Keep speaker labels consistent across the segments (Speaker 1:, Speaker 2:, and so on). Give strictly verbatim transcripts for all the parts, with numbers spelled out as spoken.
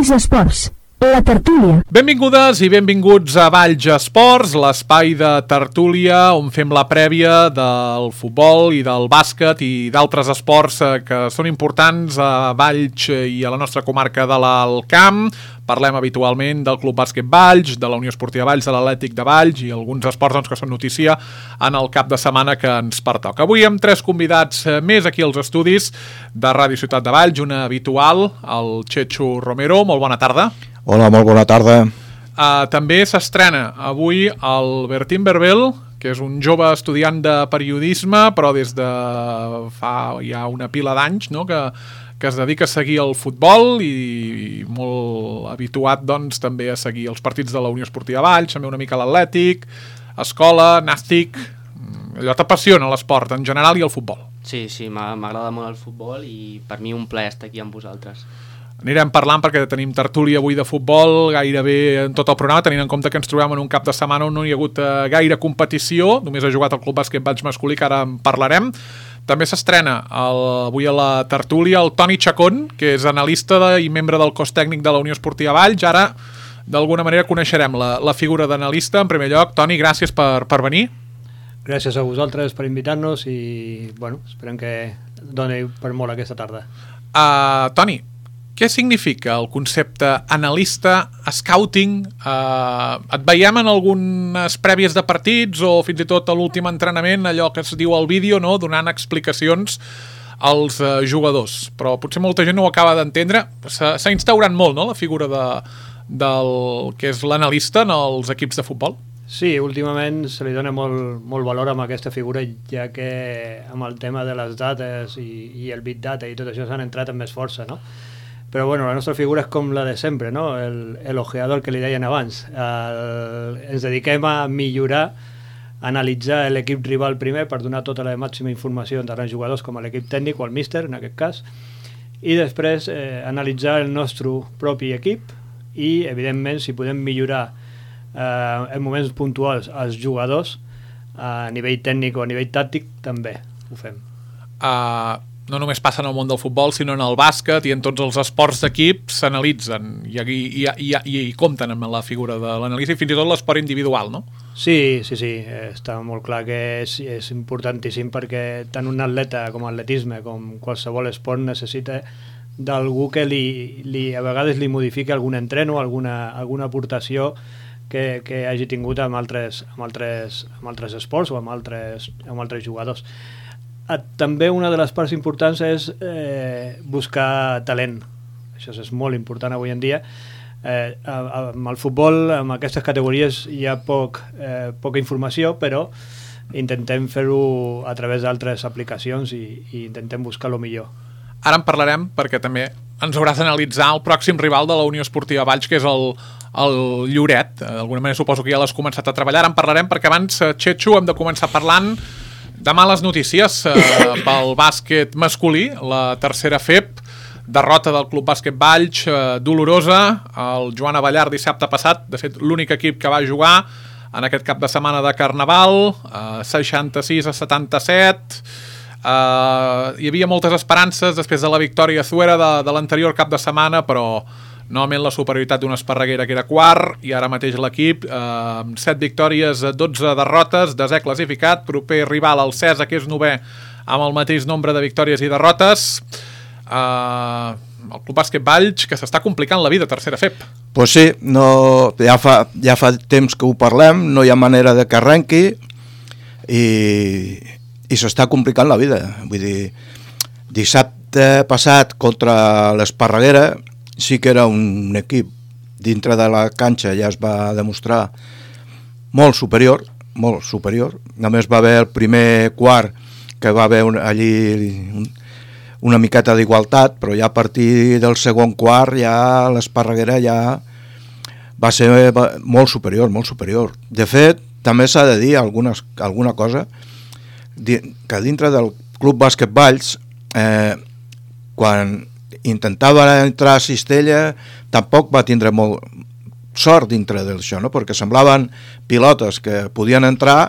Speaker 1: Valls Esports, la tertúlia.
Speaker 2: Benvingudes i benvinguts a Valls Esports, l'espai de tertúlia on fem la prèvia del futbol i del bàsquet i d'altres esports que són importants a Valls i a la nostra comarca de l'Alt Camp. Parlem habitualment del Club Bàsquet Valls, de la Unió Esportiva Valls, de l'Atlètic de Valls i alguns esports doncs, que són notícia en el cap de setmana que ens pertoca. Avui amb tres convidats més aquí als estudis de Ràdio Ciutat de Valls, una habitual, el Chechu Romero. Molt bona tarda.
Speaker 3: Hola, molt bona tarda.
Speaker 2: Uh, també s'estrena avui el Bertín Berbel, que és un jove estudiant de periodisme, però des de fa ja una pila d'anys, no?, que, que es dedica a seguir el futbol i molt habituat doncs, també a seguir els partits de la Unió Esportiva Valls, també una mica l'Atlètic, escola, nàstic. Allò t'apassiona l'esport en general i el futbol.
Speaker 4: Sí, sí, m'agrada molt el futbol i per mi un plaer estar aquí amb vosaltres.
Speaker 2: Anirem parlant perquè tenim tertúlia avui de futbol gairebé en tot el programa, tenint en compte que ens trobem en un cap de setmana on no hi ha hagut eh, gaire competició, només ha jugat el Club Bàsquet Valls masculí, que ara en parlarem. També s'estrena el, avui a la tertúlia el Toni Chacón, que és analista de, i membre del cos tècnic de la Unió Esportiva Valls. Ara, d'alguna manera, coneixerem la, la figura d'analista. En primer lloc, Toni, gràcies per, per venir.
Speaker 5: Gràcies a vosaltres per invitar-nos i, bueno, esperem que doni per molt aquesta tarda.
Speaker 2: Uh, Toni, què significa el concepte analista, scouting? Uh, et veiem en algunes prèvies de partits o fins i tot a l'últim entrenament, allò que es diu al vídeo, no?, donant explicacions als uh, jugadors. Però potser molta gent no ho acaba d'entendre. S'ha instaurat molt, no?, la figura de, del que és l'analista en els equips de futbol.
Speaker 5: Sí, últimament se li dona molt, molt valor a aquesta figura, ja que amb el tema de les dates i, i el big data i tot això s'han entrat amb més força, no? Però bueno, la nostra figura és com la de sempre, no? El, el ojeador que li deien abans. El, ens dediquem a millorar, a analitzar l'equip rival primer per donar tota la màxima informació tant als jugadors com a l'equip tècnic o al míster, en aquest cas, i després eh, analitzar el nostre propi equip i, evidentment, si podem millorar eh, en moments puntuals els jugadors a nivell tècnic o a nivell tàctic, també ho fem.
Speaker 2: Uh... no només passa en el món del futbol, sinó en el bàsquet i en tots els esports d'equip s'analitzen i, i, i, i, i compten amb la figura de l'analista i fins i tot l'esport individual, no?
Speaker 5: Sí, sí, sí, està molt clar que és, és importantíssim perquè tant un atleta com atletisme, com qualsevol esport necessita d'algú que li, li, a vegades li modifiqui algun entreno, alguna, alguna aportació que, que hagi tingut amb altres, amb, altres, amb altres esports o amb altres, amb altres jugadors. També una de les parts importants és eh, buscar talent. Això és molt important avui en dia. Eh, amb el futbol, amb aquestes categories hi ha poc, eh, poca informació, però intentem fer-ho a través d'altres aplicacions i, i intentem buscar el millor.
Speaker 2: Ara en parlarem perquè també ens hauràs d'analitzar el pròxim rival de la Unió Esportiva Valls, que és el, el Lloret. D'alguna manera suposo que ja l'has començat a treballar. Ara en parlarem perquè abans, Chechu, hem de començar parlant de males notícies eh, pel bàsquet masculí, la tercera F E P, derrota del Club Bàsquet Valls, eh, dolorosa, el Joan Abellar dissabte passat, de fet l'únic equip que va jugar en aquest cap de setmana de Carnaval, eh, seixanta-sis a setanta-set, eh, hi havia moltes esperances després de la victòria a Zuera de, de l'anterior cap de setmana, però novament la superioritat d'una Esparreguera que era quart i ara mateix l'equip eh, amb set victòries, dotze derrotes, desè classificat, proper rival al Cesa, que és novè amb el mateix nombre de victòries i derrotes. eh, el Club Bàsquet Valls que s'està complicant la vida, tercera F E P.
Speaker 3: Pues sí, no, ja, fa, ja fa temps que ho parlem, no hi ha manera de que arrenqui i, i s'està complicant la vida. Vull dir, dissabte passat contra l'Esparreguera sí que era un equip dintre de la canxa, ja es va demostrar molt superior, molt superior. Només va haver el primer quart que va haver un, allí un, una miqueta d'igualtat, però ja a partir del segon quart ja l'Esparreguera ja va ser molt superior, molt superior. De fet, també s'ha de dir algunes, alguna cosa, que dintre del Club Bàsquet Valls, eh, quan intentava entrar a Cistella tampoc va tindre molt sort dintre d'això, no? Perquè semblaven pilotes que podien entrar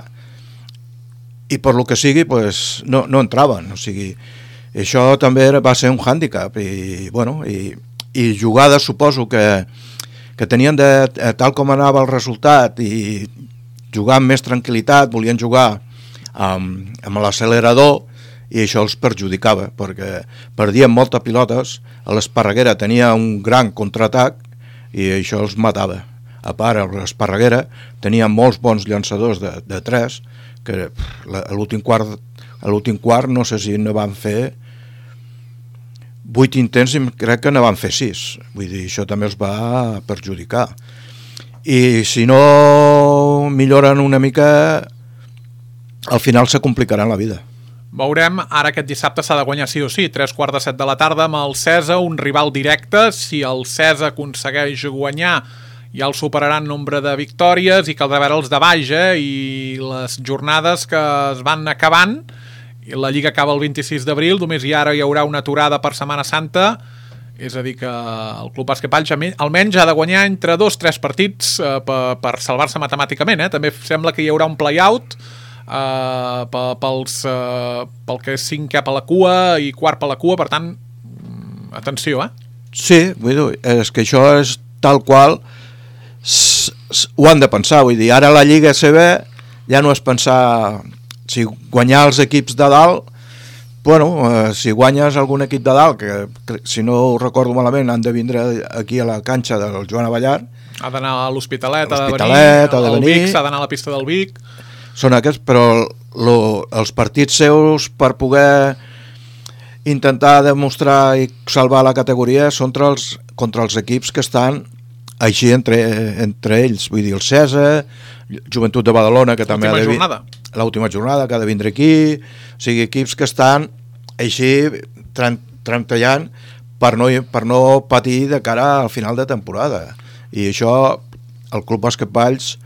Speaker 3: i per lo que sigui pues, no, no entraven, o sigui, això també va ser un hàndicap i, bueno, i, i jugades suposo que, que tenien de, tal com anava el resultat i jugar amb més tranquil·litat, volien jugar amb, amb l'accelerador i això els perjudicava perquè perdien moltes pilotes, a l'Esparreguera tenia un gran contraatac i això els matava. A part, l'Esparreguera tenia molts bons llançadors de, de tres que a l'últim quart, a l'últim quart no sé si ne van fer vuit intents i crec que ne van fer sis, vull dir, això també els va perjudicar. I si no milloren una mica, al final se complicarà la vida.
Speaker 2: Veurem, ara aquest dissabte s'ha de guanyar sí o sí, tres quarts de set de la tarda amb el Cesa, un rival directe. Si el Cesa aconsegueix guanyar, ja el superarà en nombre de victòries i caldrà veure els de baix, eh? I les jornades que es van acabant, i la Lliga acaba el vint-i-sis d'abril, només i ara hi haurà una aturada per Setmana Santa, és a dir que el Club Bàsquet Valls almenys ha de guanyar entre dos o tres partits eh, per, per salvar-se matemàticament, eh? També sembla que hi haurà un play-out Uh, pels, uh, pel que és cinquè per la cua i quart per la cua, per tant atenció, eh?
Speaker 3: Sí, vull dir, és que això és tal qual s -s ho han de pensar, vull dir, ara la Lliga A C B ja no és pensar si guanyar els equips de dalt, bueno, uh, si guanyes algun equip de dalt que, que si no ho recordo malament han de vindre aquí a la canxa del Joan Avellar,
Speaker 2: ha d'anar a l'Hospitalet, ha de venir
Speaker 3: ha de
Speaker 2: al
Speaker 3: venir,
Speaker 2: Vic, s'ha d'anar a la pista del Vic.
Speaker 3: Són aquests, però lo, els partits seus per poder intentar demostrar i salvar la categoria són contra els, contra els equips que estan així entre, entre ells, vull dir, el Cesa, Joventut de Badalona, que també ha de vir... l'última jornada que ha de vindre aquí, o sigui, equips que estan així trantallant per no, per no patir de cara al final de temporada, i això el Club Bàsquet Valls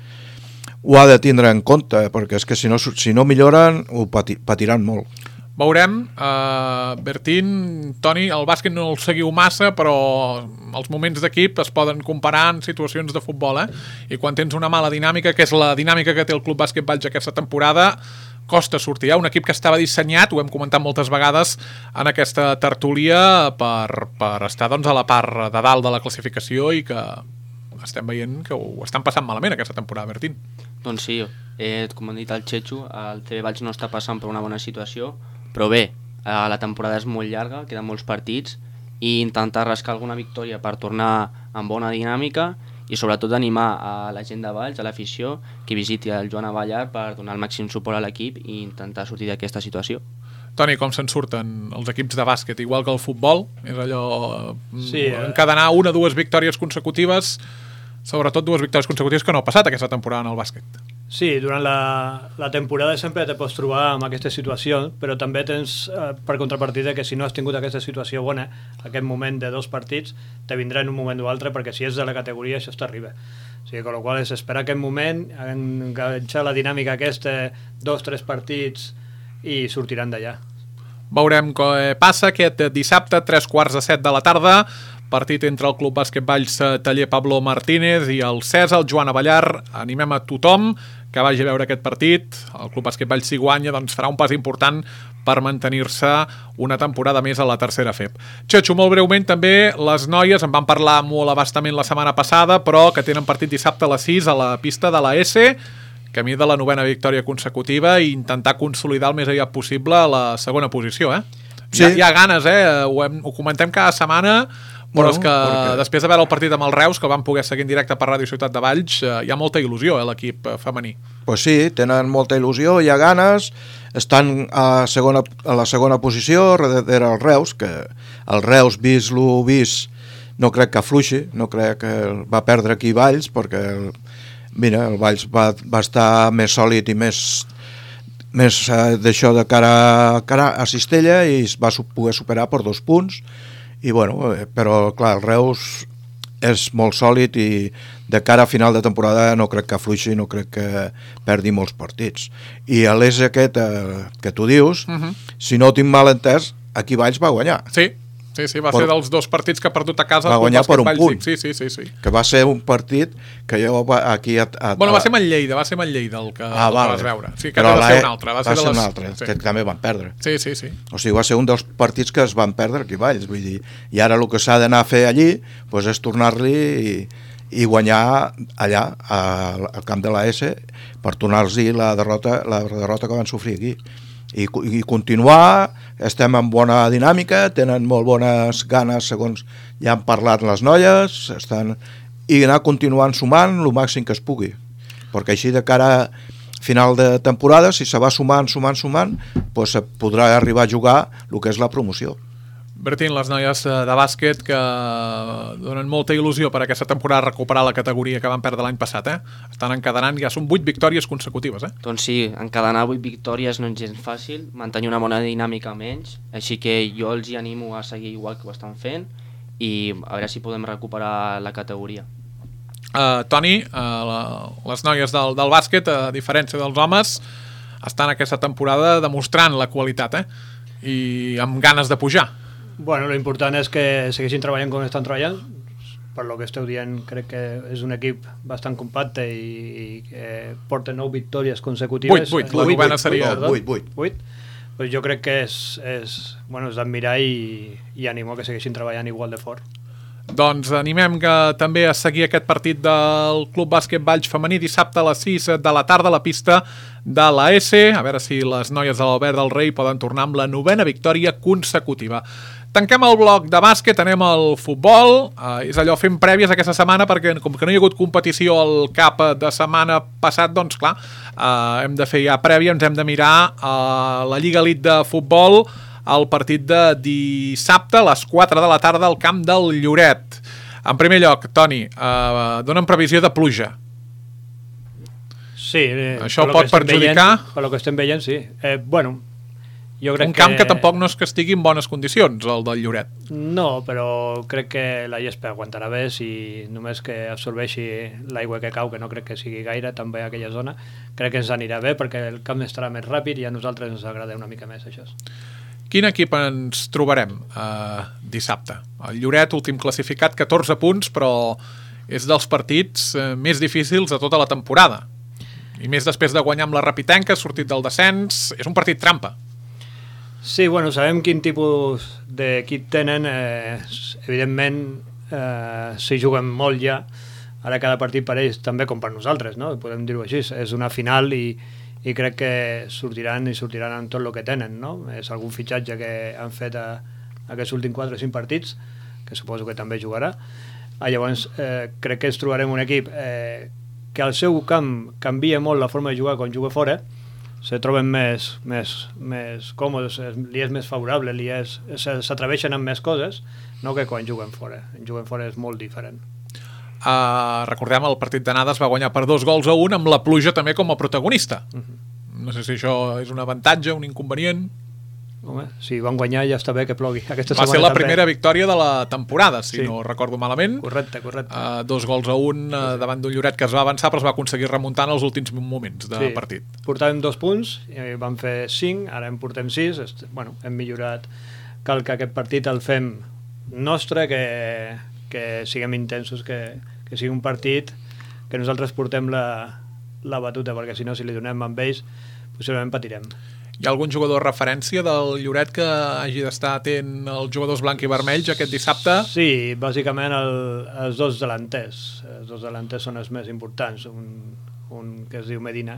Speaker 3: ho ha de tindre en compte, perquè és que si no, si no milloren ho pati, patiran molt.
Speaker 2: Veurem, uh, Bertín, Toni, el bàsquet no el seguiu massa, però els moments d'equip es poden comparar en situacions de futbol, eh? I quan tens una mala dinàmica, que és la dinàmica que té el Club Bàsquet Valls aquesta temporada, costa sortir. Hi ha un equip que estava dissenyat, ho hem comentat moltes vegades en aquesta tertúlia, per, per estar doncs, a la part de dalt de la classificació i que estem veient que ho estan passant malament aquesta temporada, Bertín.
Speaker 4: Doncs sí, eh, com han dit el Xetxo, el T B Valls no està passant per una bona situació, però bé, eh, la temporada és molt llarga, queden molts partits, i intentar rascar alguna victòria per tornar amb bona dinàmica i sobretot animar a la gent de Valls, a l'afició, que visiti el Joan Avellar per donar el màxim suport a l'equip i intentar sortir d'aquesta situació.
Speaker 2: Toni, com se'n surten els equips de bàsquet? Igual que el futbol, és allò
Speaker 5: sí, eh?
Speaker 2: encadenar una o dues victòries consecutives, sobretot dues victòries consecutives que no ha passat aquesta temporada en el bàsquet.
Speaker 5: Sí, durant la, la temporada sempre te pots trobar amb aquesta situació, però també tens eh, per contrapartida que si no has tingut aquesta situació bona, aquest moment de dos partits, te vindrà en un moment o altre, perquè si és de la categoria això t'arriba. O sigui, amb la qual és esperar aquest moment, enganxar la dinàmica aquesta, dos, tres partits i sortiran d'allà.
Speaker 2: Veurem què passa aquest dissabte, tres quarts de set de la tarda, partit entre el Club Bàsquet Valls Taller Pablo Martínez i el Cesa, el Joan Avellar. Animem a tothom que vagi a veure aquest partit. El Club Bàsquet Valls, si guanya, doncs farà un pas important per mantenir-se una temporada més a la tercera F E P. Xetxo, molt breument també, les noies en van parlar molt abastament la setmana passada, però que tenen partit dissabte a les sis a la pista de la S, camí de la novena victòria consecutiva i intentar consolidar el més aviat possible la segona posició, eh? Sí. Hi, ha, hi ha ganes, eh? Ho, hem, ho comentem cada setmana, però bueno, és que perquè... després de veure el partit amb el Reus, que el van poder seguir en directe per Ràdio Ciutat de Valls, eh, hi ha molta il·lusió, eh, l'equip femení.
Speaker 3: Pues sí, tenen molta il·lusió, hi ha ganes, estan a, segona, a la segona posició, darrere el Reus, que el Reus, vist lo vist, no crec que afluixi, no crec que va perdre aquí Valls, perquè el, mira, el Valls va, va estar més sòlid i més, més eh, d'això de cara, cara a Cistella i es va poder superar per dos punts. I bueno, però clar, el Reus és molt sòlid i de cara a final de temporada no crec que afluixi, no crec que perdi molts partits. I a l'E S aquest eh, que tu dius, uh-huh. si no ho tinc mal entès, aquí Valls va guanyar.
Speaker 2: Sí, Sí, sí, va
Speaker 3: per,
Speaker 2: ser dels dos partits que ha perdut a casa.
Speaker 3: Va guanyar per un punt.
Speaker 2: Sí, sí, sí, sí.
Speaker 3: Que va ser un partit que jo aquí... A, a,
Speaker 2: bueno, va ser Manllleida, va ser Manllleida el que,
Speaker 3: ah,
Speaker 2: el
Speaker 3: vale.
Speaker 2: que vas veure. Sí, que
Speaker 3: però
Speaker 2: va
Speaker 3: la,
Speaker 2: ser un altre. Va,
Speaker 3: va
Speaker 2: ser,
Speaker 3: ser
Speaker 2: les...
Speaker 3: un altre, sí. Que també van perdre.
Speaker 2: Sí, sí, sí.
Speaker 3: O sigui, va ser un dels partits que es van perdre aquí Valls, vull dir, i ara el que s'ha d'anar a fer allí pues, és tornar-li i, i guanyar allà, al, al camp de la S, per tornar-los la derrota, la derrota que van sofrir aquí. I, i continuar, estem en bona dinàmica, tenen molt bones ganes segons ja han parlat les noies, estan, i anar continuant sumant el màxim que es pugui, perquè així de cara a final de temporada, si se va sumant, sumant, sumant, doncs se podrà arribar a jugar el que és la promoció.
Speaker 2: Bertín, les noies de bàsquet que donen molta il·lusió per aquesta temporada recuperar la categoria que van perdre l'any passat, eh? Estan encadenant, ja són vuit victòries consecutives, eh?
Speaker 4: Doncs sí, encadenar vuit victòries no és gens fàcil, mantenir una bona dinàmica menys, així que jo els hi animo a seguir igual que ho estan fent i a veure si podem recuperar la categoria.
Speaker 2: Uh, Toni, uh, la, les noies del, del bàsquet, a diferència dels homes, estan aquesta temporada demostrant la qualitat, eh? I amb ganes de pujar.
Speaker 5: Bueno, lo important és que segueixin treballant com estan treballant. Per lo que esteu dient, crec que és un equip bastant compacte i, i que porta nou victòries consecutives.
Speaker 2: Vuit, vuit, la novena seria...
Speaker 3: Vuit, vuit.
Speaker 5: Vuit. Pues jo crec que és, és, bueno, és d'admirar i, i animo que segueixin treballant igual de fort.
Speaker 2: Doncs animem que també a seguir aquest partit del Club Bàsquet Valls femení dissabte a les sis de la tarda a la pista de la S, a veure si les noies de l'Albert del Rei poden tornar amb la novena victòria consecutiva. Tanquem el bloc de bàsquet, anem al futbol, uh, és allò, fem prèvies aquesta setmana perquè com que no hi ha hagut competició al cap de setmana passat, doncs clar, uh, hem de fer ja prèvia, ens hem de mirar uh, la Lliga Elite de futbol, el partit de dissabte a les quatre de la tarda al camp del Lloret. En primer lloc, Toni, uh, donen previsió de pluja.
Speaker 5: Sí. Eh,
Speaker 2: Això pot perjudicar?
Speaker 5: Veient, per lo que estem veient, sí. Eh, bueno, jo crec
Speaker 2: un camp que...
Speaker 5: que
Speaker 2: tampoc no és que estigui en bones condicions, el del Lloret.
Speaker 5: No, però crec que la gespa aguantarà bé si només que absorbeixi l'aigua que cau, que no crec que sigui gaire també a aquella zona, crec que ens anirà bé perquè el camp estarà més ràpid i a nosaltres ens agrada una mica més això.
Speaker 2: Quin equip ens trobarem eh, dissabte? El Lloret, últim classificat, catorze punts, però és dels partits eh, més difícils de tota la temporada. I més després de guanyar amb la Rapitenca, sortit del descens, és un partit trampa.
Speaker 5: Sí, bueno, sabem quin tipus d'equip tenen, eh, evidentment eh, s'hi juguen molt ja, ara cada partit per ells també com per nosaltres, no? Podem dir-ho així, és una final i, i crec que sortiran i sortiran amb tot el que tenen, no? És algun fitxatge que han fet a, a aquests últims quatre o cinc partits, que suposo que també jugarà. Ah, llavors, eh, crec que ens trobarem un equip eh, que al seu camp canvia molt la forma de jugar quan juga fora, se troben més, més, més còmodes, li és més favorable, li és, s'atreveixen amb més coses, no que quan juguen fora. En juguen fora és molt diferent.
Speaker 2: Uh, recordem, el partit d'anada es va guanyar per dos gols a un amb la pluja també com a protagonista. Uh-huh. No sé si això és un avantatge, un inconvenient.
Speaker 5: Home, si van guanyar ja està bé que plogui. Aquesta
Speaker 2: va ser la
Speaker 5: també.
Speaker 2: primera victòria de la temporada, si
Speaker 5: sí.
Speaker 2: no recordo malament.
Speaker 5: Correcte, correcte.
Speaker 2: Uh, dos gols a un uh, davant d'un Lloret que es va avançar però es va aconseguir remuntar en els últims moments de
Speaker 5: sí.
Speaker 2: partit.
Speaker 5: Portàvem dos punts, i vam fer cinc, ara en portem sis. Bueno, hem millorat. Cal que aquest partit el fem nostre, que, que siguem intensos, que, que sigui un partit que nosaltres portem la, la batuta, perquè si no, si li donem amb ells, possiblement patirem.
Speaker 2: Hi ha algun jugador de referència del Lloret que hagi d'estar atent als jugadors blanc i vermells aquest dissabte?
Speaker 5: Sí, bàsicament el, els dos delanters. Els dos delanters són els més importants. Un, un que es diu Medina,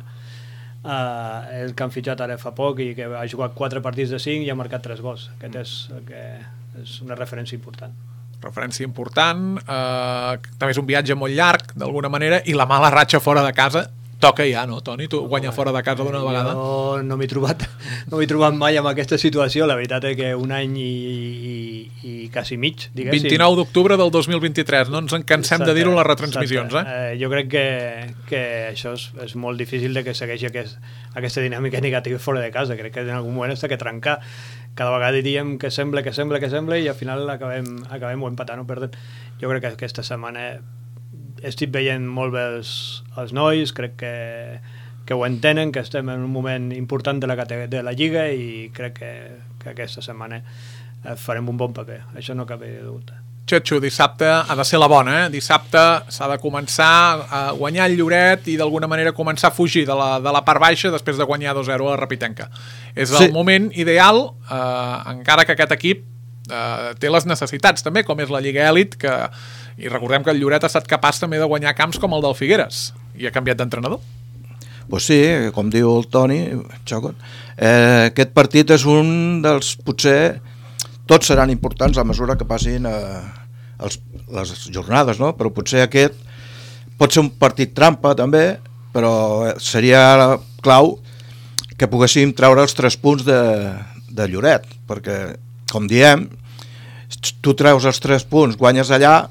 Speaker 5: uh, el que han fitxat ara fa poc i que ha jugat quatre partits de cinc i ha marcat tres gols. Aquest és, el que és una referència important.
Speaker 2: Referència important. Uh, també és un viatge molt llarg, d'alguna manera, i la mala ratxa fora de casa toca ja, no, Toni? Tu guanyar fora de casa d'una vegada?
Speaker 5: No, no m'he trobat, no m'he trobat mai amb aquesta situació. La veritat és que un any i, i, i quasi mig, diguéssim.
Speaker 2: vint-i-nou d'octubre del dos mil vint-i-tres, no ens en cansem exacte, de dir-ho en les retransmissions, eh?
Speaker 5: eh? Jo crec que, que això és, és molt difícil de que segueixi aquest, aquesta dinàmica negativa fora de casa. Crec que en algun moment està que trencar. Cada vegada diríem que sembla, que sembla, que sembla i al final acabem, acabem o empatant o perdent. Jo crec que aquesta setmana estic veient molt bé els, els nois, crec que, que ho entenen, que estem en un moment important de la, de la Lliga i crec que, que aquesta setmana eh, farem un bon paper, això no cap de dubte.
Speaker 2: Xetxo, dissabte ha de ser la bona, eh? Dissabte s'ha de començar a guanyar el Lloret i d'alguna manera començar a fugir de la, de la part baixa després de guanyar dos zero a la Rapitenca. És el
Speaker 3: Sí.
Speaker 2: moment ideal, eh, encara que aquest equip eh, té les necessitats també, com és la Lliga Elit, que, i recordem que el Lloret ha estat capaç també de guanyar camps com el del Figueres, i ha canviat d'entrenador.
Speaker 3: Pues sí, com diu el Toni, Xocon, eh, aquest partit és un dels, potser, tots seran importants a mesura que passin eh, els, les jornades, no? Però potser aquest pot ser un partit trampa també, però seria clau que poguéssim treure els tres punts de, de Lloret, perquè, com diem, tu treus els tres punts, guanyes allà,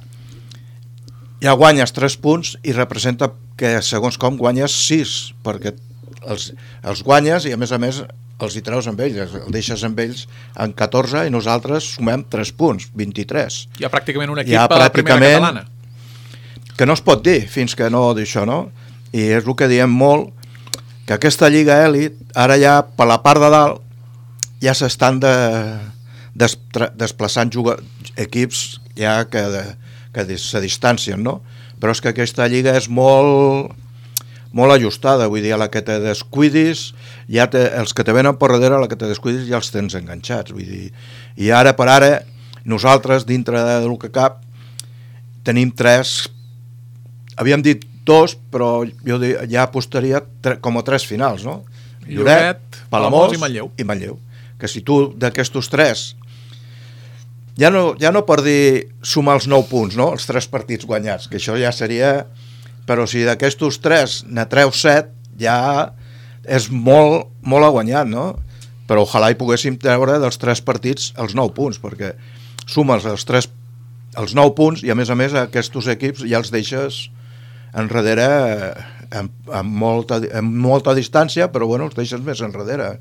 Speaker 3: ja guanyes tres punts i representa que segons com guanyes sis, perquè els, els guanyes i a més a més els hi treus amb ells, els deixes amb ells en catorze i nosaltres sumem tres punts, vint-i-tres.
Speaker 2: Hi ha pràcticament un equip
Speaker 3: Ja
Speaker 2: a la primera
Speaker 3: pràcticament-
Speaker 2: catalana.
Speaker 3: Que no es pot dir fins que no d'això, no? I és el que diem molt, que aquesta Lliga Elit, ara ja per la part de dalt, ja s'estan de, des, desplaçant juga, equips ja que, de, que se distancien, no? Però és que aquesta Lliga és molt molt ajustada, vull dir, a la que te descuidis, ja te, els que te venen per darrere, a la que te descuidis ja els tens enganxats, vull dir, i ara per ara, nosaltres, dintre del que cap, tenim tres, havíem dit dos, però jo di- ja apostaria tre, com a tres finals, no?
Speaker 2: Lloret, Palamós i Manlleu.
Speaker 3: I Manlleu. Que si tu d'aquestos tres, ja no, ja no per dir sumar els nou punts, no? Els tres partits guanyats, que això ja seria... Però si d'aquestos tres ne treus set, ja és molt, molt aguanyat, no? Però ojalà hi poguéssim treure dels tres partits els nou punts, perquè sumes els, tres, els nou punts i a més a més aquests equips ja els deixes enrere amb, amb, molta, amb molta distància, però bueno, els deixes més enrere.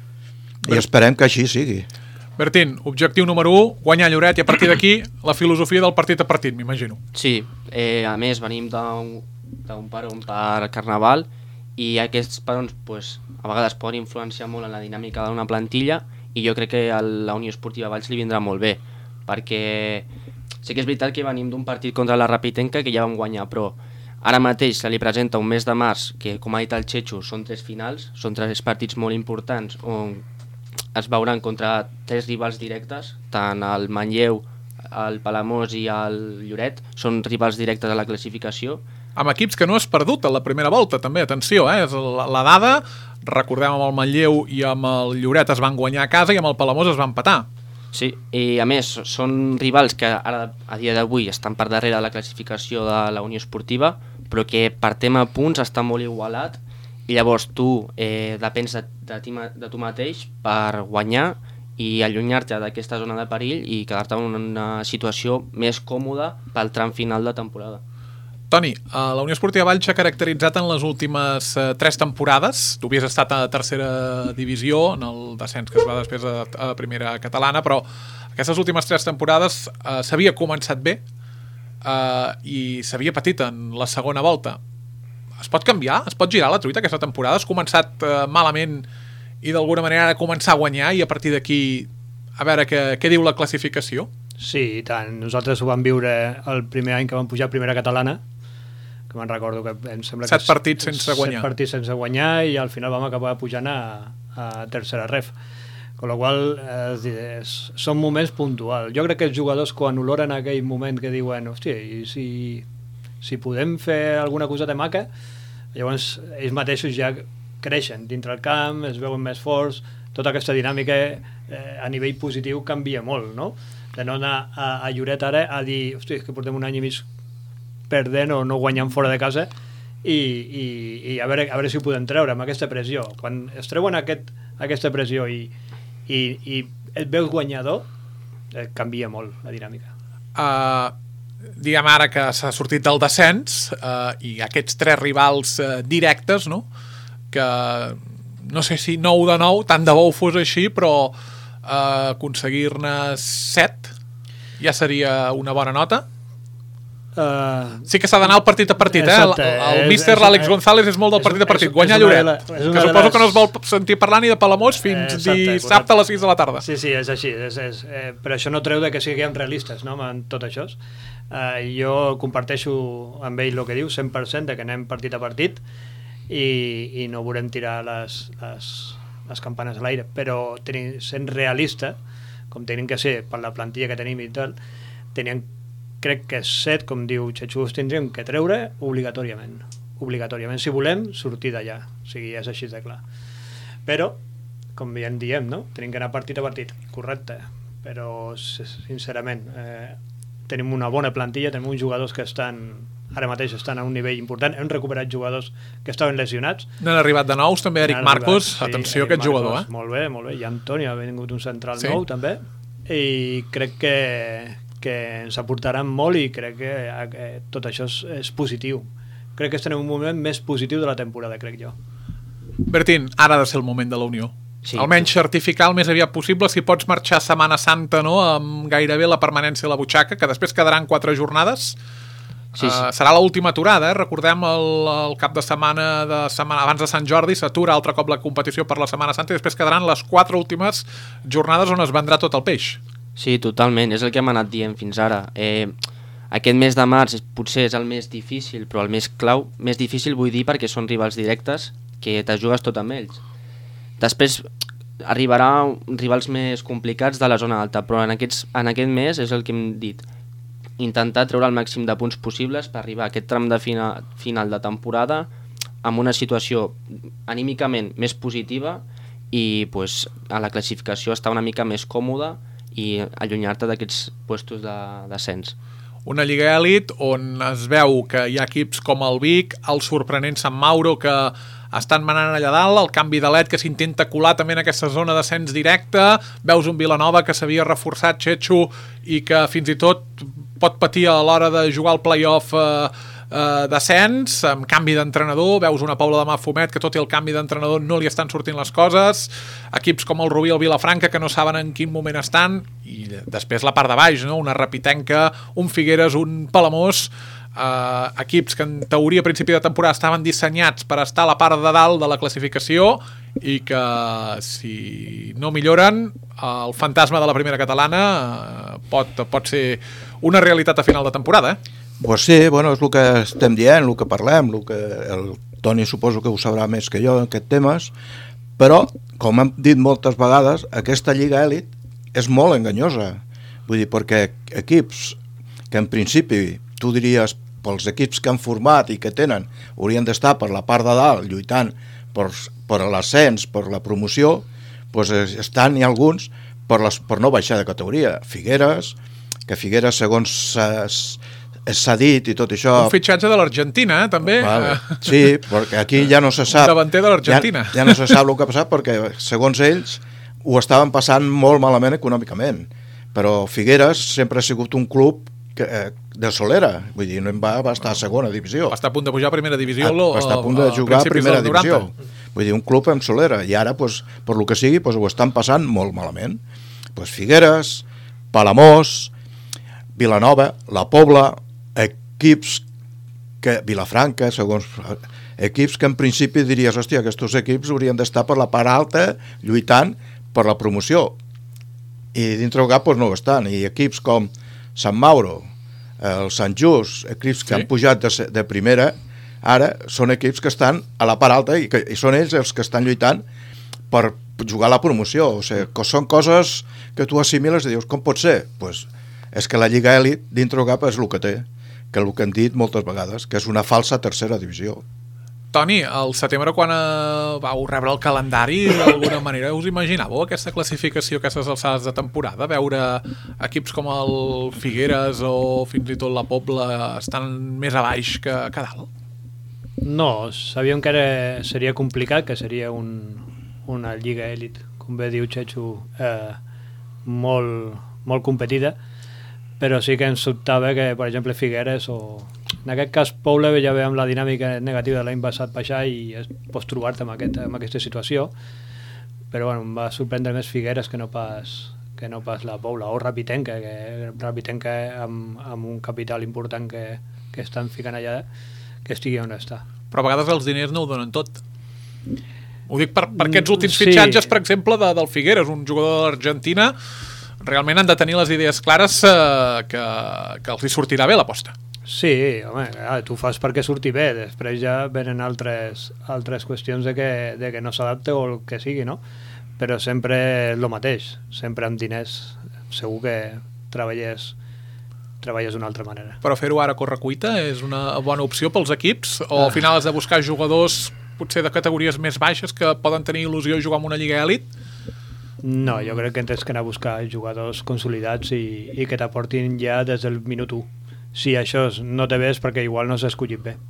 Speaker 3: I esperem que així sigui.
Speaker 2: Bertín, objectiu número u, guanyar Lloret, i a partir d'aquí la filosofia del partit a partit, m'imagino.
Speaker 4: Sí, eh, a més venim d'un d'un peron per Carnaval i aquests perons pues, a vegades poden influenciar molt en la dinàmica d'una plantilla i jo crec que a la Unió Esportiva Valls li vindrà molt bé, perquè sí que és veritat que venim d'un partit contra la Rapitenca que ja vam guanyar, però ara mateix se li presenta un mes de març que, com ha dit el Xetxo, són tres finals, són tres partits molt importants on es veuran contra tres rivals directes, tant el Manlleu, el Palamós i el Lloret, són rivals directes a la classificació.
Speaker 2: Amb equips que no has perdut a la primera volta, també, atenció, eh? És la, la dada, recordem amb el Manlleu i amb el Lloret es van guanyar a casa i amb el Palamós es van empatar.
Speaker 4: Sí, i a més són rivals que ara a dia d'avui estan per darrere de la classificació de la Unió Esportiva, però que per tema punts està molt igualat i llavors tu eh, depens de, de, ti, de tu mateix per guanyar i allunyar-te d'aquesta zona de perill i quedar-te en una situació més còmoda pel tram final de temporada.
Speaker 2: Toni, la Unió Esportiva Valls s'ha caracteritzat en les últimes eh, tres temporades. Tu havies estat a tercera divisió, en el descens que es va després a, a primera catalana, però aquestes últimes tres temporades eh, s'havia començat bé eh, i s'havia patit en la segona volta. Es pot canviar? Es pot girar la truita aquesta temporada? Has començat eh, malament i d'alguna manera ha de començar a guanyar i a partir d'aquí a veure què, què diu la classificació?
Speaker 5: Sí, i tant. Nosaltres ho vam viure el primer any que vam pujar a primera catalana, que me'n recordo que em sembla
Speaker 2: set
Speaker 5: que
Speaker 2: partits sense guanyar.
Speaker 5: set partits sense guanyar i al final vam acabar pujant a, a tercera ref. Con la qual eh, és, són moments puntuals. Jo crec que els jugadors quan oloren aquell moment que diuen hòstia, i si, si podem fer alguna cosa de maca, llavors ells mateixos ja creixen dintre el camp, es veuen més forts, tota aquesta dinàmica eh, a nivell positiu canvia molt, no? De no anar a, a Lloret ara a dir, hòstia, és que portem un any i mig perdent o no guanyant fora de casa i, i, i a, veure, a veure si ho podem treure amb aquesta pressió. Quan es treuen aquest, aquesta pressió i, i, i et veus guanyador, eh, canvia molt la dinàmica.
Speaker 2: Uh, diguem ara que s'ha sortit del descens uh, i aquests tres rivals uh, directes, no? Que no sé si nou de nou, tant de bo ho fos així, però uh, aconseguir-ne set ja seria una bona nota.
Speaker 5: Uh,
Speaker 2: sí que s'ha d'anar al partit a partit, eh?
Speaker 5: Exacte,
Speaker 2: El, el
Speaker 5: és-
Speaker 2: míster,
Speaker 5: és-
Speaker 2: l'Àlex
Speaker 5: és-
Speaker 2: González, és molt del
Speaker 5: és-
Speaker 2: partit a partit.
Speaker 5: és-
Speaker 2: Guanyar
Speaker 5: és una de
Speaker 2: Lloret,
Speaker 5: la- és una
Speaker 2: que
Speaker 5: de
Speaker 2: suposo
Speaker 5: les-
Speaker 2: que no es vol sentir parlar ni de Palamós fins
Speaker 5: Exacte,
Speaker 2: dissabte
Speaker 5: correcte.
Speaker 2: a les sis de la tarda.
Speaker 5: Sí, sí, és així. És, és, eh, però això no treu de que siguem realistes, no?, en tot això. Eh, jo comparteixo amb ell el que diu, cent per cent de que anem partit a partit i, i no volem tirar les, les, les campanes a l'aire, però tenim, sent realista, com tenim que ser per la plantilla que tenim i tal, teníem, crec que set, com diu Chechu, us tindríem que treure obligatòriament. Obligatòriament, si volem sortir d'allà. O sigui, és així de clar. Però, com ja en diem, no?, tenim que anar partit a partit, correcte, però sincerament eh, tenim una bona plantilla, tenim uns jugadors que estan ara mateix estan a un nivell important, hem recuperat jugadors que estaven lesionats.
Speaker 2: N'han arribat de nous, també Eric
Speaker 5: N'han
Speaker 2: Marcos,
Speaker 5: arribat, sí,
Speaker 2: atenció a
Speaker 5: Eric
Speaker 2: aquest jugador,
Speaker 5: Marcos,
Speaker 2: eh?
Speaker 5: Molt bé, molt bé, i Antoni ha vingut un central
Speaker 2: Sí.
Speaker 5: nou també, i crec que, que ens aportaran molt i crec que, que tot això és, és positiu. Crec que estem en un moment més positiu de la temporada, crec jo.
Speaker 2: Bertín, ara ha de ser el moment de la Unió.
Speaker 4: Sí.
Speaker 2: Almenys certificar el més aviat possible, si pots marxar Setmana Santa, no?, amb gairebé la permanència a la butxaca, que després quedaran quatre jornades.
Speaker 4: Sí, sí.
Speaker 2: Uh, serà l'última aturada, eh? Recordem el, el cap de setmana, de setmana abans de Sant Jordi s'atura altre cop la competició per la Setmana Santa i després quedaran les quatre últimes jornades on es vendrà tot el peix.
Speaker 4: Sí, totalment, és el que hem anat dient fins ara. Eh, aquest mes de març és, potser és el més difícil, però el més clau, més difícil vull dir perquè són rivals directes que te jugues tot amb ells. Després arribarà rivals més complicats de la zona alta, però en, aquests, en aquest mes és el que hem dit, intentar treure el màxim de punts possibles per arribar a aquest tram de fina, final de temporada amb una situació anímicament més positiva i pues, a la classificació estar una mica més còmoda i allunyar-te d'aquests puestos de descens.
Speaker 2: Una lliga èlit on es veu que hi ha equips com el Vic, el sorprenent Sant Mauro, que estan manant allà dalt, el canvi de l'E T que s'intenta colar també en aquesta zona d'ascens directe, veus un Vilanova que s'havia reforçat, Chechu, i que fins i tot pot patir a l'hora de jugar al play-off eh, eh, d'ascens, amb canvi d'entrenador, veus una Pobla de Mafumet que tot i el canvi d'entrenador no li estan sortint les coses, equips com el Rubí o el Vilafranca que no saben en quin moment estan, i després la part de baix, no? Una Repitenca, un Figueres, un Palamós, eh, equips que en teoria a principi de temporada estaven dissenyats per estar a la part de dalt de la classificació i que si no milloren el fantasma de la primera catalana eh, pot, pot ser una realitat a final de temporada, eh?
Speaker 3: Pues sí, bueno, és el que estem dient, el que parlem, el que el Toni suposo que ho sabrà més que jo en aquests temes, però, com hem dit moltes vegades, aquesta lliga èlit és molt enganyosa. Vull dir, perquè equips que en principi tu diries pels equips que han format i que tenen haurien d'estar per la part de dalt lluitant per, per l'ascens, per la promoció, doncs estan hi alguns per, les, per no baixar de categoria. Figueres, que Figueres segons s'ha dit i tot això...
Speaker 2: Un fitxatge de l'Argentina, eh, també.
Speaker 3: Vale. Sí, perquè aquí ja no se sap...
Speaker 2: Un davanter de l'Argentina.
Speaker 3: Ja, ja no se sap el que ha passat perquè, segons ells, ho estaven passant molt malament econòmicament. Però Figueres sempre ha sigut un club que, eh, de solera, vull dir, no en va, va estar a segona divisió.
Speaker 2: Va estar a punt de pujar a primera divisió.
Speaker 3: Va estar a punt de jugar a primera divisió. Vull dir, un club amb solera. I ara, pues, per lo que sigui, pues, ho estan passant molt malament. Pues Figueres, Palamós, Vilanova, La Pobla, equips que Vilafranca, segons equips que en principi diries, hòstia, aquests equips haurien d'estar per la part alta lluitant per la promoció. I dintre del cap pues, no ho estan. I equips com Sant Mauro, el Sant Just, equips que sí. han pujat de, de primera, ara són equips que estan a la part alta i, que, i són ells els que estan lluitant per jugar a la promoció. O sigui, que són coses que tu assimiles i dius, com pot ser? Pues, és que la Lliga Elit dintre del cap és el que té, que el que han dit moltes vegades, que és una falsa tercera divisió.
Speaker 2: Toni, al setembre quan eh, vau rebre el calendari, d'alguna manera us imaginàveu aquesta classificació, aquestes alçades de temporada, veure equips com el Figueres o fins i tot la Pobla estan més a baix que, que dalt?
Speaker 5: No, sabíem que era, seria complicat, que seria un, una lliga èlit, com bé diu Chechu, eh, molt, molt competida, però sí que ens sobtava que, per exemple, Figueres o... En aquest cas, Pobla ja veiem la dinàmica negativa de l'any passat baixar i es pots trobar-te amb, aquest, amb aquesta situació, però bueno, em va sorprendre més Figueres que no pas, que no pas la Pobla o Rapitenca, que Rapitenca amb, amb un capital important que, que estan ficant allà, que estigui on està.
Speaker 2: Però a vegades els diners no ho donen tot. Ho dic per, per aquests últims
Speaker 5: Sí.
Speaker 2: fitxatges, per exemple, de, del Figueres, un jugador de l'Argentina, realment han de tenir les idees clares eh, que, que els hi sortirà bé l'aposta.
Speaker 5: Sí, home, clar, tu fas perquè surti bé, després ja venen altres, altres qüestions de que, de que no s'adapte o el que sigui, no? Però sempre el mateix, sempre amb diners, segur que treballes, treballes d'una altra manera.
Speaker 2: Però fer-ho ara a correcuita és una bona opció pels equips? O al final has de buscar jugadors potser de categories més baixes que poden tenir il·lusió a jugar en una lliga èlit?
Speaker 5: No, jo crec que tens que anar a buscar jugadors consolidats i, i que t'aportin ja des del minut u. Si això no te ves perquè igual no s'ha escollit bé.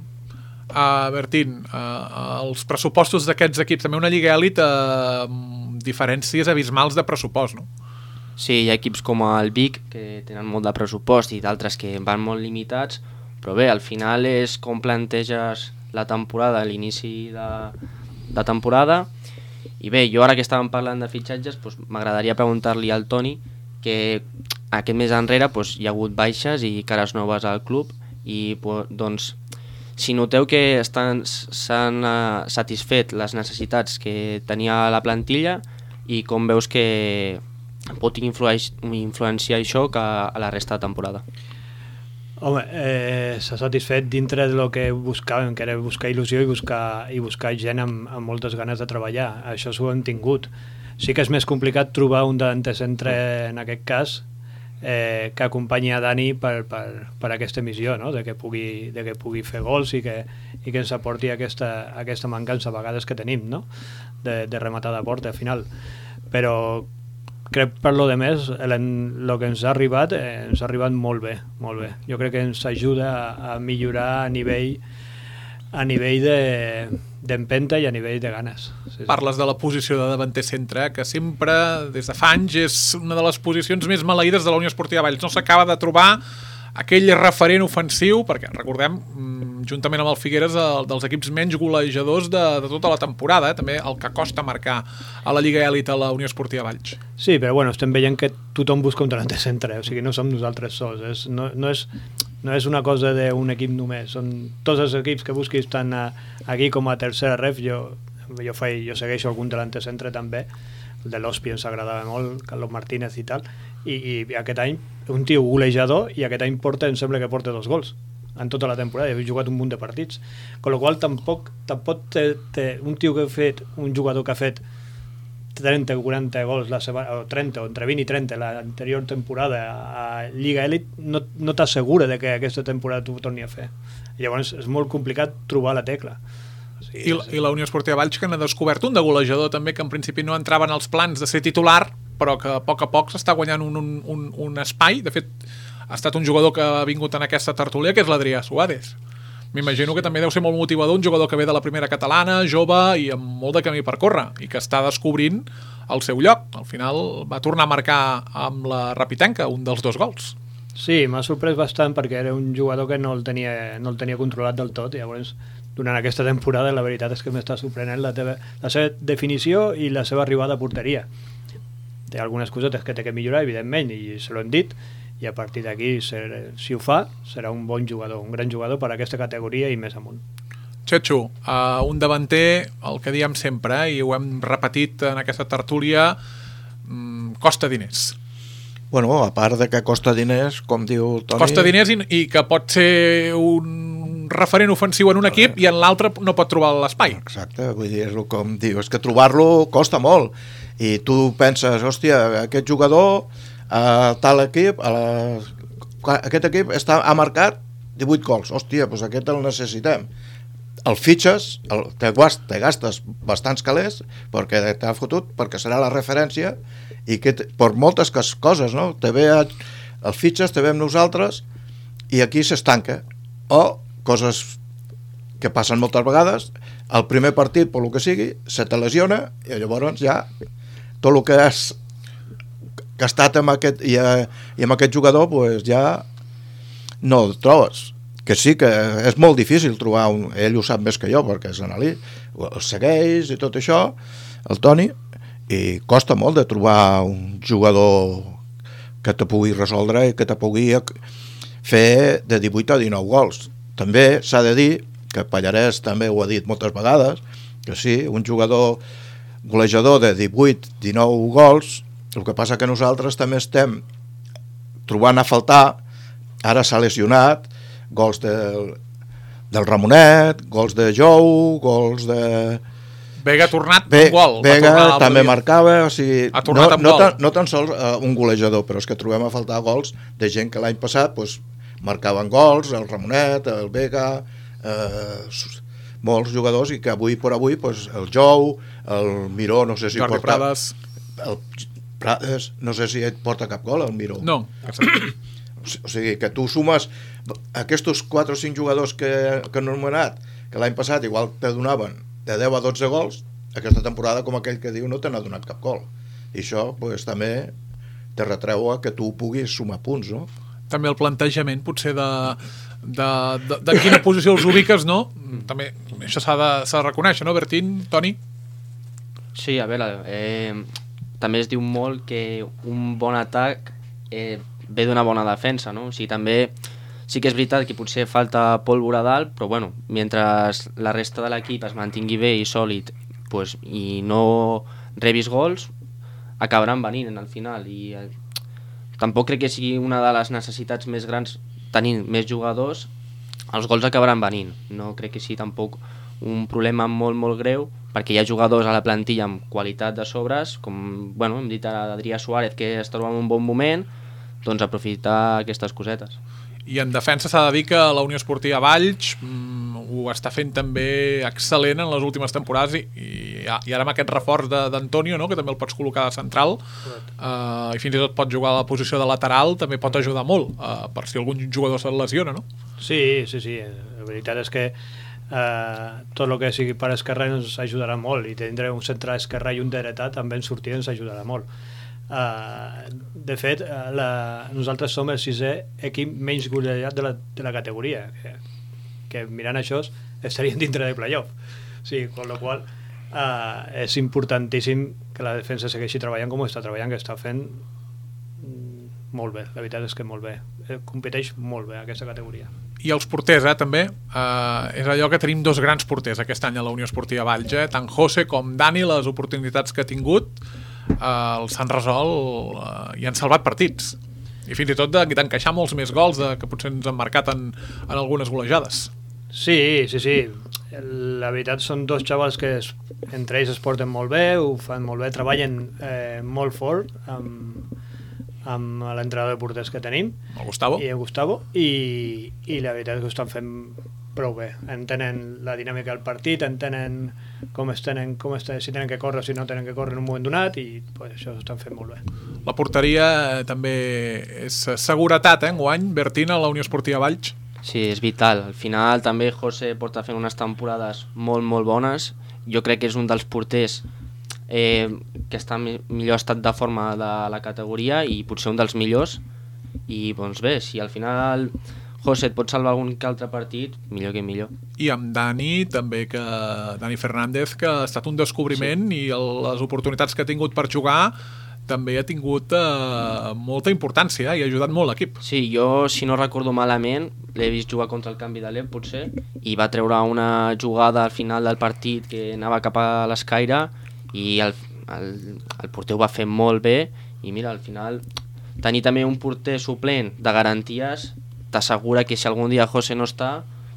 Speaker 2: Uh, Bertín, uh, els pressupostos d'aquests equips, també una lliga èlit, uh, diferències abismals de pressupost, no?
Speaker 4: Sí, hi ha equips com el Vic, que tenen molt de pressupost, i d'altres que van molt limitats, però bé, al final és com planteges la temporada, l'inici de, de temporada, i bé, jo ara que estàvem parlant de fitxatges, doncs, m'agradaria preguntar-li al Toni que aquest mes enrere doncs, hi ha hagut baixes i cares noves al club, i doncs, si noteu que estan, s'han uh, satisfet les necessitats que tenia la plantilla i com veus que pot influenciar això que a la resta de temporada.
Speaker 5: Home, eh, s'ha satisfet dintre de lo que buscàvem, que era buscar il·lusió i buscar, i buscar gent amb, amb moltes ganes de treballar. Això s'ho hem tingut. Sí que és més complicat trobar un davanter-centre, en aquest cas, eh, que acompanyi a Dani per, per, per aquesta missió, no? de, que pugui, de que pugui fer gols i que, i que ens aporti aquesta, aquesta mancança a vegades que tenim, no? de, de rematar de porta al final. Però crec per lo de més, el, el que ens ha arribat, eh, ens ha arribat molt bé, molt bé. Jo crec que ens ajuda a, a millorar a nivell a nivell de, d'empenta i a nivell de ganes. Sí, sí.
Speaker 2: Parles de la posició de davanter centre, que sempre, des de fa anys, és una de les posicions més maleïdes de la Unió Esportiva Valls. No s'acaba de trobar aquell referent ofensiu, perquè recordem, juntament amb el Figueres, el, dels equips menys golejadors de, de tota la temporada, eh? També el que costa marcar a la Lliga Èlit a la Unió Esportiva Valls.
Speaker 5: Sí, però bueno, estem veient que tothom busca un davanter centre, o sigui, no som nosaltres sols, és, no, no, és, no és una cosa d'un equip només, són tots els equips que busquis tant a, aquí com a tercera ref. Jo, jo, faig, jo segueixo algun davanter centre també, el de l'Hospi ens agradava molt, Carlos Martínez i tal, i, i aquest any un tio golejador, i aquest any porta, em sembla que porta dos gols en tota la temporada, i he jugat un munt de partits, con la qual tampoc, tampoc té, té, un tio que ha fet, un jugador que ha fet trenta o quaranta gols la seva, o trenta, o entre vint i trenta l'anterior temporada a Lliga Elit, no, no t'assegura de que aquesta temporada tu ho torni a fer. I llavors és molt complicat trobar la tecla. Sí,
Speaker 2: I, I la Unió Esportiva Valls, que n'ha descobert un de golejador també, que en principi no entrava en els plans de ser titular, però que a poc a poc s'està guanyant un, un, un, un espai. De fet, ha estat un jugador que ha vingut en aquesta tertúlia, que és l'Adrià Suárez. M'imagino que també deu ser molt motivador, un jugador que ve de la primera catalana, jove i amb molt de camí per córrer, i que està descobrint el seu lloc. Al final va tornar a marcar amb la Rapitenca un dels dos gols.
Speaker 5: Sí, m'ha sorprès bastant perquè era un jugador que no el tenia, no el tenia controlat del tot, i llavors durant aquesta temporada la veritat és que m'està sorprenent la, teva, la seva definició i la seva arribada a porteria. Té algunes cosetes que té que millorar, evidentment, i se l'ho hem dit, i a partir d'aquí, si ho fa, serà un bon jugador, un gran jugador per a aquesta categoria i més amunt.
Speaker 2: Txetxo, uh, un davanter, el que diem sempre, eh, i ho hem repetit en aquesta tertúlia, um, costa diners.
Speaker 3: Bueno, a part de que costa diners, com diu el Toni...
Speaker 2: Costa diners i, i que pot ser un referent ofensiu en un equip i en l'altre no pot trobar l'espai.
Speaker 3: Exacte, vull dir, és el com diu, és que trobar-lo costa molt. I tu penses, hòstia, aquest jugador a tal equip, a la... aquest equip està, ha marcat divuit gols, hòstia, doncs aquest el necessitem. El fitxes, el, te, guast, te gastes bastants calés perquè t'ha fotut, perquè serà la referència, i que per moltes coses, no? Te ve a, el fitxes, te ve amb nosaltres, i aquí s'estanca. O coses que passen moltes vegades, el primer partit, per lo que sigui, se te lesiona, i llavors ja tot el que has gastat amb aquest, i, i amb aquest jugador, pues ja no el trobes. Que sí que és molt difícil trobar un, ell ho sap més que jo perquè és analí, el segueix i tot això, el Toni, i costa molt de trobar un jugador que te pugui resoldre i que te pugui fer de divuit a dinou gols. També s'ha de dir que Pallarès també ho ha dit moltes vegades, que sí, un jugador golejador de divuit a dinou gols, el que passa que nosaltres també estem trobant a faltar, ara s'ha lesionat, gols del, del Ramonet, gols de Jou, gols de...
Speaker 2: Vega ha tornat
Speaker 3: Ve,
Speaker 2: un gol.
Speaker 3: Vega també marcava, o sigui,
Speaker 2: ha tornat
Speaker 3: no,
Speaker 2: amb
Speaker 3: no,
Speaker 2: gol.
Speaker 3: tan, no tan sols uh, un golejador, però és que trobem a faltar gols de gent que l'any passat pues, marcaven gols, el Ramonet, el Vega, eh, molts jugadors, i que avui per avui pues, el Jou, el Miró, no sé si
Speaker 2: Jordi
Speaker 3: porta...
Speaker 2: Prades.
Speaker 3: El Prades, no sé si et porta cap gol, el Miró.
Speaker 2: No.
Speaker 3: O sigui, que tu sumes aquests quatre o cinc jugadors que, que han anomenat, que l'any passat igual te donaven de deu a dotze gols, aquesta temporada, com aquell que diu, no te n'ha donat cap gol. I això pues, també te retreu a que tu puguis sumar punts, no?
Speaker 2: També el plantejament, potser, de, de, de, de quina posició els ubiques, no? També això s'ha de, s'ha de reconèixer, no, Bertín, Toni?
Speaker 4: Sí, a veure, eh, també es diu molt que un bon atac eh, ve d'una bona defensa, no? O sigui, també sí que és veritat que potser falta pólvora dalt, però bueno, mentre la resta de l'equip es mantingui bé i sòlid pues, i no rebis gols, acabaran venint al final. I eh, tampoc crec que sigui una de les necessitats més grans, tenint més jugadors, els gols acabaran venint. No crec que sigui tampoc un problema molt, molt greu, perquè hi ha jugadors a la plantilla amb qualitat de sobres, com bueno, hem dit a Adrià Suárez, que es troba en un bon moment, doncs aprofitar aquestes cosetes.
Speaker 2: I en defensa s'ha de dir que la Unió Esportiva Valls mm, ho està fent també excel·lent en les últimes temporades i, i, i ara amb aquest reforç d'Antonio, no? Que també el pots col·locar de central uh, i fins i tot pot jugar a la posició de lateral, també pot ajudar molt uh, per si algun jugador se't lesiona, no?
Speaker 5: Sí, sí, sí, la veritat és que Uh, tot el que sigui per esquerra ens ajudarà molt, i tindre un centre esquerra i un dretà també en sortida ens ajudarà molt. Uh, de fet, uh, la, nosaltres som el sisè equip menys golejat de la, de la categoria, que, que mirant això estaríem dintre de playoff. Sí, con lo qual uh, és importantíssim que la defensa segueixi treballant com està treballant, que està fent molt bé, la veritat és que molt bé, competeix molt bé aquesta categoria.
Speaker 2: I els porters, eh, també. Uh, és allò que tenim dos grans porters aquest any a la Unió Esportiva Valls, eh? Tant José com Dani, les oportunitats que ha tingut uh, els han resolt uh, i han salvat partits. I fins i tot d'encaixar molts més gols de, que potser ens han marcat en, en algunes golejades.
Speaker 5: Sí, sí, sí. La veritat són dos xavals que es, entre ells es porten molt bé, ho fan molt bé, treballen eh, molt fort amb amb l'entrenador de porters que tenim,
Speaker 2: el Gustavo,
Speaker 5: i el Gustavo i, i la veritat és que ho estan fent prou bé, entenen la dinàmica del partit, entenen com es tenen, com es tenen, si tenen que córrer, si no tenen que córrer en un moment donat, i pues, això ho estan fent molt bé.
Speaker 2: La porteria eh, també és seguretat, eh, enguany, Bertín, a la Unió Esportiva Valls.
Speaker 4: Sí, és vital. Al final també José porta fent unes temporades molt, molt bones. Jo crec que és un dels porters Eh, que està en millor estat de forma de la categoria i potser un dels millors, i doncs bé, si al final José et pot salvar algun que altre partit, millor que millor.
Speaker 2: I amb Dani també, que Dani Fernández, que ha estat un descobriment, sí. I el, les oportunitats que ha tingut per jugar també ha tingut eh, molta importància, eh, i ha ajudat molt l'equip.
Speaker 4: Sí, jo, si no recordo malament, l'he vist jugar contra el Canvi de l'E P, potser, i va treure una jugada al final del partit que anava cap a l'escaire, i el, el, el porter ho va fer molt bé, i mira, al final tenir també un porter suplent de garanties t'assegura que si algun dia José no està,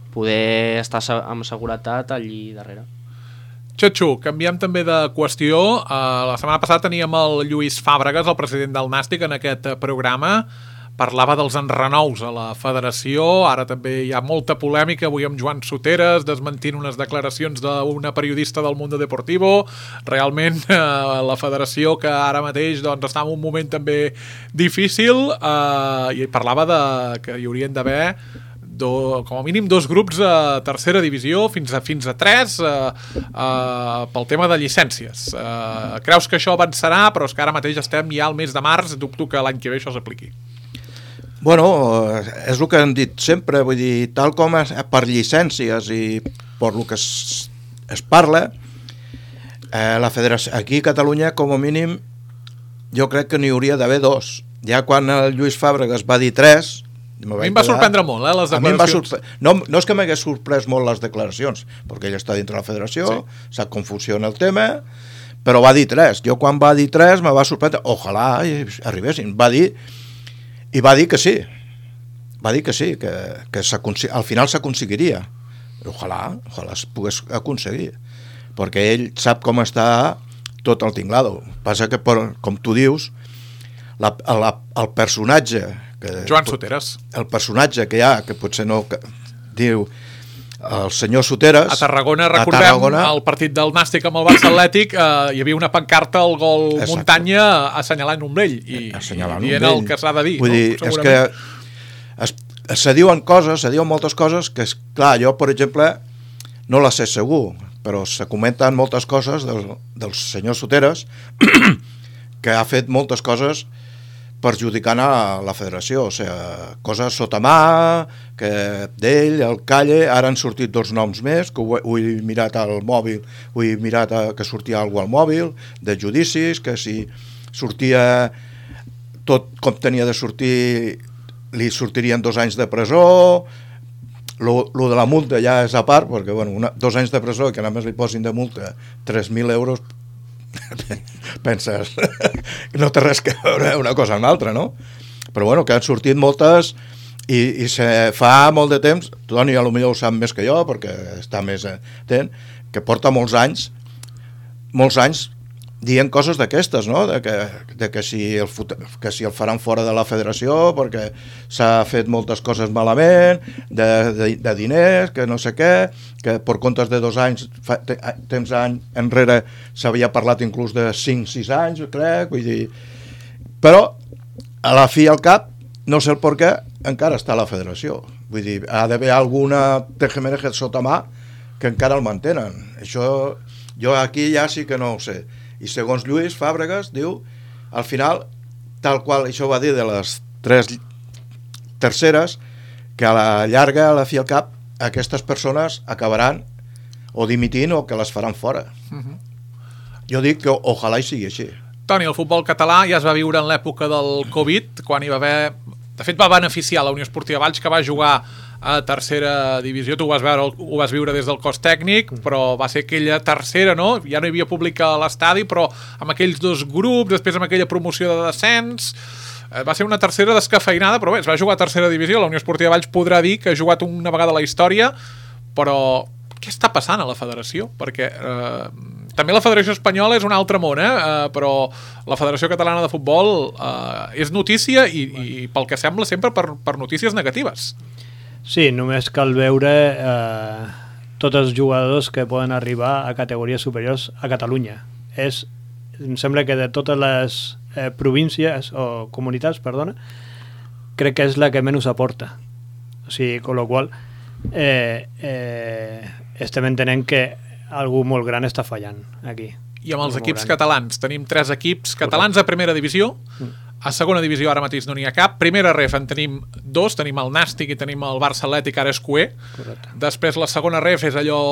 Speaker 4: poder estar amb seguretat allí darrere.
Speaker 2: Xatxu, canviem també de qüestió. Uh, la setmana passada teníem el Lluís Fàbregas, el president del Nàstic, en aquest programa. Parlava dels enrenous a la federació, ara també hi ha molta polèmica, avui amb Joan Soteres, desmentint unes declaracions d'una periodista del Mundo Deportivo. Realment eh, la federació, que ara mateix doncs, està en un moment també difícil, eh, i parlava de que hi haurien d'haver do, com a mínim dos grups a tercera divisió, fins a, fins a tres, eh, eh, pel tema de llicències. Eh, creus que això avançarà, però és que ara mateix estem ja al mes de març, dubto que l'any que ve això s'apliqui.
Speaker 3: Bueno, és el que hem dit sempre, vull dir, tal com és per llicències i per el que es, es parla, Eh, la federació, aquí a Catalunya, com a mínim, jo crec que n'hi hauria d'haver dos. Ja quan el Lluís Fàbregas va dir tres...
Speaker 2: A mi em va sorprendre molt, eh, les declaracions.
Speaker 3: Sorpre... No, no és que m'hagués sorprès molt les declaracions, perquè ell està dintre la federació, sí. Sap com funciona el tema, però va dir tres. Jo quan va dir tres me va sorprendre, ojalà arribessin. Va dir, i va dir que sí. Va dir que sí, que, que al final s'aconseguiria. Ojalà, ojalà es pogués aconseguir. Perquè ell sap com està tot el tinglado. Passa que, per, com tu dius, la, la, el personatge... Que,
Speaker 2: Joan Soteres.
Speaker 3: El personatge que hi ha, que potser no... Que, diu el senyor Soteres...
Speaker 2: A Tarragona, recordem, a Tarragona, el partit del Nàstic amb el Barça Atlètic, eh, hi havia una pancarta al gol exacte. Muntanya assenyalant un vell i,
Speaker 3: assenyalant
Speaker 2: i
Speaker 3: un
Speaker 2: dient
Speaker 3: vell.
Speaker 2: El que s'ha de dir.
Speaker 3: Vull
Speaker 2: no?
Speaker 3: dir, és que es, se diuen coses, se diuen moltes coses que, és clar, jo, per exemple, no les sé segur, però se comenten moltes coses del, del senyor Soteres que ha fet moltes coses perjudicant a la federació, o sigui, coses sota mà, que d'ell, el Calle, ara han sortit dos noms més, que ho, ho he mirat al mòbil, ho he mirat a, que sortia alguna al mòbil, de judicis, que si sortia tot com tenia de sortir, li sortirien dos anys de presó, lo, lo de la multa ja és a part, perquè bueno, una, dos anys de presó, que només li posin de multa tres mil euros, penses no té res que veure una cosa amb l'altra, no? Però bueno, que han sortit moltes i, i se fa molt de temps, Toni a lo millor ho sap més que jo perquè està més atent, que porta molts anys molts anys dient coses d'aquestes, no? De que, de que, si el, que si el faran fora de la federació perquè s'ha fet moltes coses malament, de, de, de diners, que no sé què, que per comptes de dos anys, fa, te, temps any enrere s'havia parlat inclús de cinc sis anys, crec, vull dir... Però, a la fi i al cap, no sé el per què, encara està a la federació. Vull dir, ha d'haver alguna tejemereje sota mà que encara el mantenen. Això, jo aquí ja sí que no ho sé. I segons Lluís Fàbregas diu, al final, tal qual això va dir de les tres terceres, que a la llarga, a la fi al cap, aquestes persones acabaran o dimitint o que les faran fora. Uh-huh. Jo dic que ojalà hi sigui així.
Speaker 2: Toni, el futbol català ja es va viure en l'època del Covid, quan hi va haver... De fet, va beneficiar la Unió Esportiva Valls, que va jugar a tercera divisió. Tu ho vas, veure, ho vas viure des del cos tècnic, però va ser aquella tercera, no? Ja no hi havia públic a l'estadi, però amb aquells dos grups, després amb aquella promoció de descens... Va ser una tercera descafeinada, però bé, es va jugar a tercera divisió. La Unió Esportiva Valls podrà dir que ha jugat una vegada a la història, però què està passant a la federació? Perquè eh, també la Federació Espanyola és un altre món, eh? Eh, però la Federació Catalana de Futbol eh, és notícia i, i pel que sembla sempre per, per notícies negatives.
Speaker 5: Sí, només cal veure eh, tots els jugadors que poden arribar a categories superiors a Catalunya. És, em sembla que de totes les eh, províncies o comunitats, perdona, crec que és la que menys aporta. O sigui, con lo qual eh, eh, estem entenent que algú molt gran està fallant aquí.
Speaker 2: I amb els equips catalans, tenim tres equips catalans a primera divisió, a segona divisió ara mateix no n'hi ha cap, primera ref en tenim dos, tenim el Nàstic i tenim el Barça Atlètic, ara és Cué. Després la segona ref és allò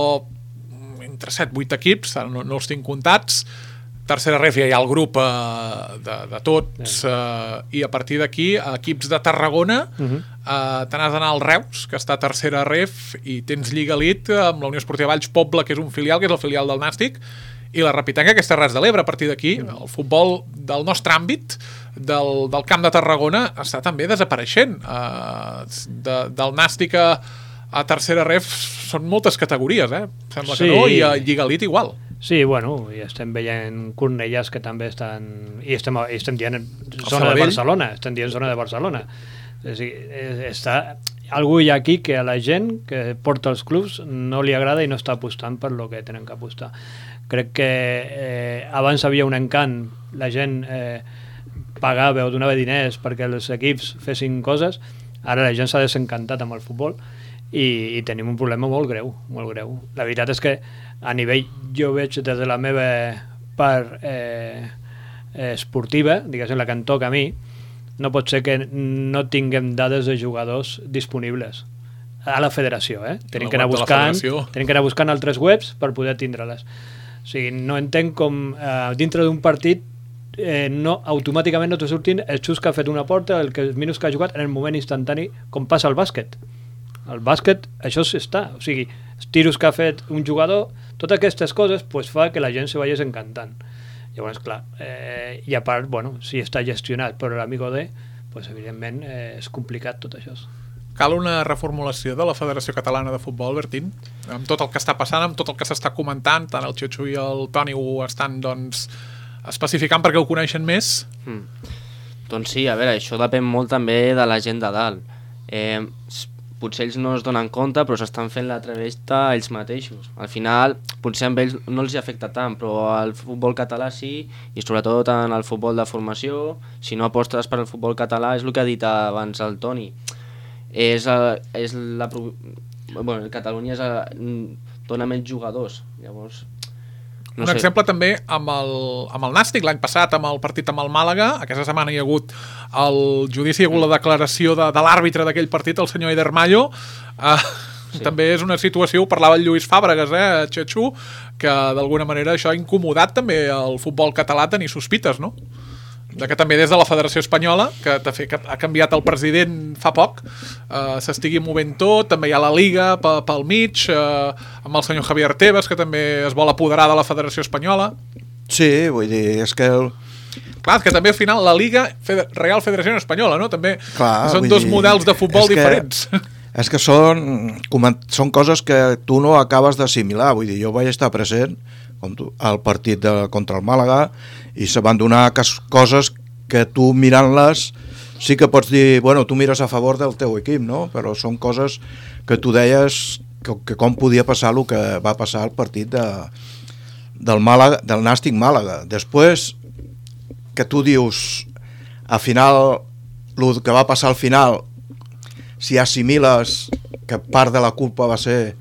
Speaker 2: entre set vuit equips, ara no, no els tinc comptats. Tercera ref ja hi ha el grup eh, de, de tots eh, i a partir d'aquí equips de Tarragona uh-huh. eh, te n'has d'anar al Reus, que està a tercera ref, i tens Lliga Elite amb la Unió Esportiva Valls Poble, que és un filial, que és el filial del Nàstic, i la Rapitenca, que és Terres de l'Ebre. A partir d'aquí el futbol del nostre àmbit del, del Camp de Tarragona està també desapareixent. eh, de, del Nàstic a, a tercera ref són moltes categories, eh? Sembla sí. que no, i a Lliga Elite igual.
Speaker 5: Sí, bueno, i estem veient Cornellàs que també estan... I estem, i estem dient zona de Barcelona, estem dient zona de Barcelona. És a dir, està... Algú hi ha aquí que a la gent que porta els clubs no li agrada i no està apostant per lo que tenen que apostar. Crec que eh, abans havia un encant, la gent eh, pagava o donava diners perquè els equips fessin coses, ara la gent s'ha desencantat amb el futbol i, i tenim un problema molt greu, molt greu. La veritat és que a nivell, jo veig des de la meva part eh, esportiva, diguéssim la que em toca a mi, no pot ser que no tinguem dades de jugadors disponibles a la federació, eh? Tenim que anar buscant, tenim que anar buscant altres webs per poder tindre-les. O sigui, no entenc com eh, dintre d'un partit eh, no, automàticament no te surtin el xus que ha fet una porta, el que els minuts que ha jugat en el moment instantani, com passa al bàsquet. Al bàsquet això està, o sigui, els tiros que ha fet un jugador, totes aquestes coses pues, fa que la gent se vagi encantant. Llavors, clar, eh, i a part, bueno, si està gestionat per l'amigo de, pues, evidentment eh, és complicat tot això.
Speaker 2: Cal una reformulació de la Federació Catalana de Futbol, Bertín? Amb tot el que està passant, amb tot el que s'està comentant, tant el Xetxu i el Toni ho estan, doncs, especificant perquè ho coneixen més?
Speaker 4: Mm. Doncs sí, a veure, això depèn molt també de la gent de dalt. Eh, potser ells no es donen compte, però s'estan fent la travesta ells mateixos. Al final, potser amb ells no els hi afecta tant, però al futbol català sí, i sobretot en el futbol de formació, si no apostes per al futbol català, és el que ha dit abans el Toni. És, és la... Bueno, Catalunya és, dona menys jugadors, llavors... No
Speaker 2: un
Speaker 4: sé.
Speaker 2: exemple també amb el, amb el Nàstic l'any passat, amb el partit amb el Màlaga. Aquesta setmana hi ha hagut el judici, hi ha hagut la declaració de, de l'àrbitre d'aquell partit, el senyor Eder Mayo. Uh, sí. També és una situació, ho parlava el Lluís Fàbregas, eh, Xetxu, que d'alguna manera això ha incomodat també el futbol català tenir sospites, no? De que també des de la Federació Espanyola, que, que ha canviat el president fa poc, eh, s'estigui movent tot, també hi ha la Liga pel mig, eh, amb el senyor Javier Tebas, que també es vol apoderar de la Federació Espanyola.
Speaker 3: Sí, vull dir, és que... El...
Speaker 2: Clar, és que també al final la Liga, Fede- Real Federació Espanyola, no? També
Speaker 3: Clar,
Speaker 2: són
Speaker 3: vull
Speaker 2: dos
Speaker 3: dir,
Speaker 2: models de futbol
Speaker 3: és que-
Speaker 2: diferents.
Speaker 3: És que són, són coses que tu no acabes d'assimilar. Vull dir, jo vaig estar present com tu, al partit de, contra el Màlaga i se van donar coses que tu mirant-les sí que pots dir, bueno, tu mires a favor del teu equip, no? Però són coses que tu deies que, que com podia passar el que va passar al partit de, del, Màlaga, del Nàstic Màlaga. Després que tu dius al final, el que va passar al final, si assimiles que part de la culpa va ser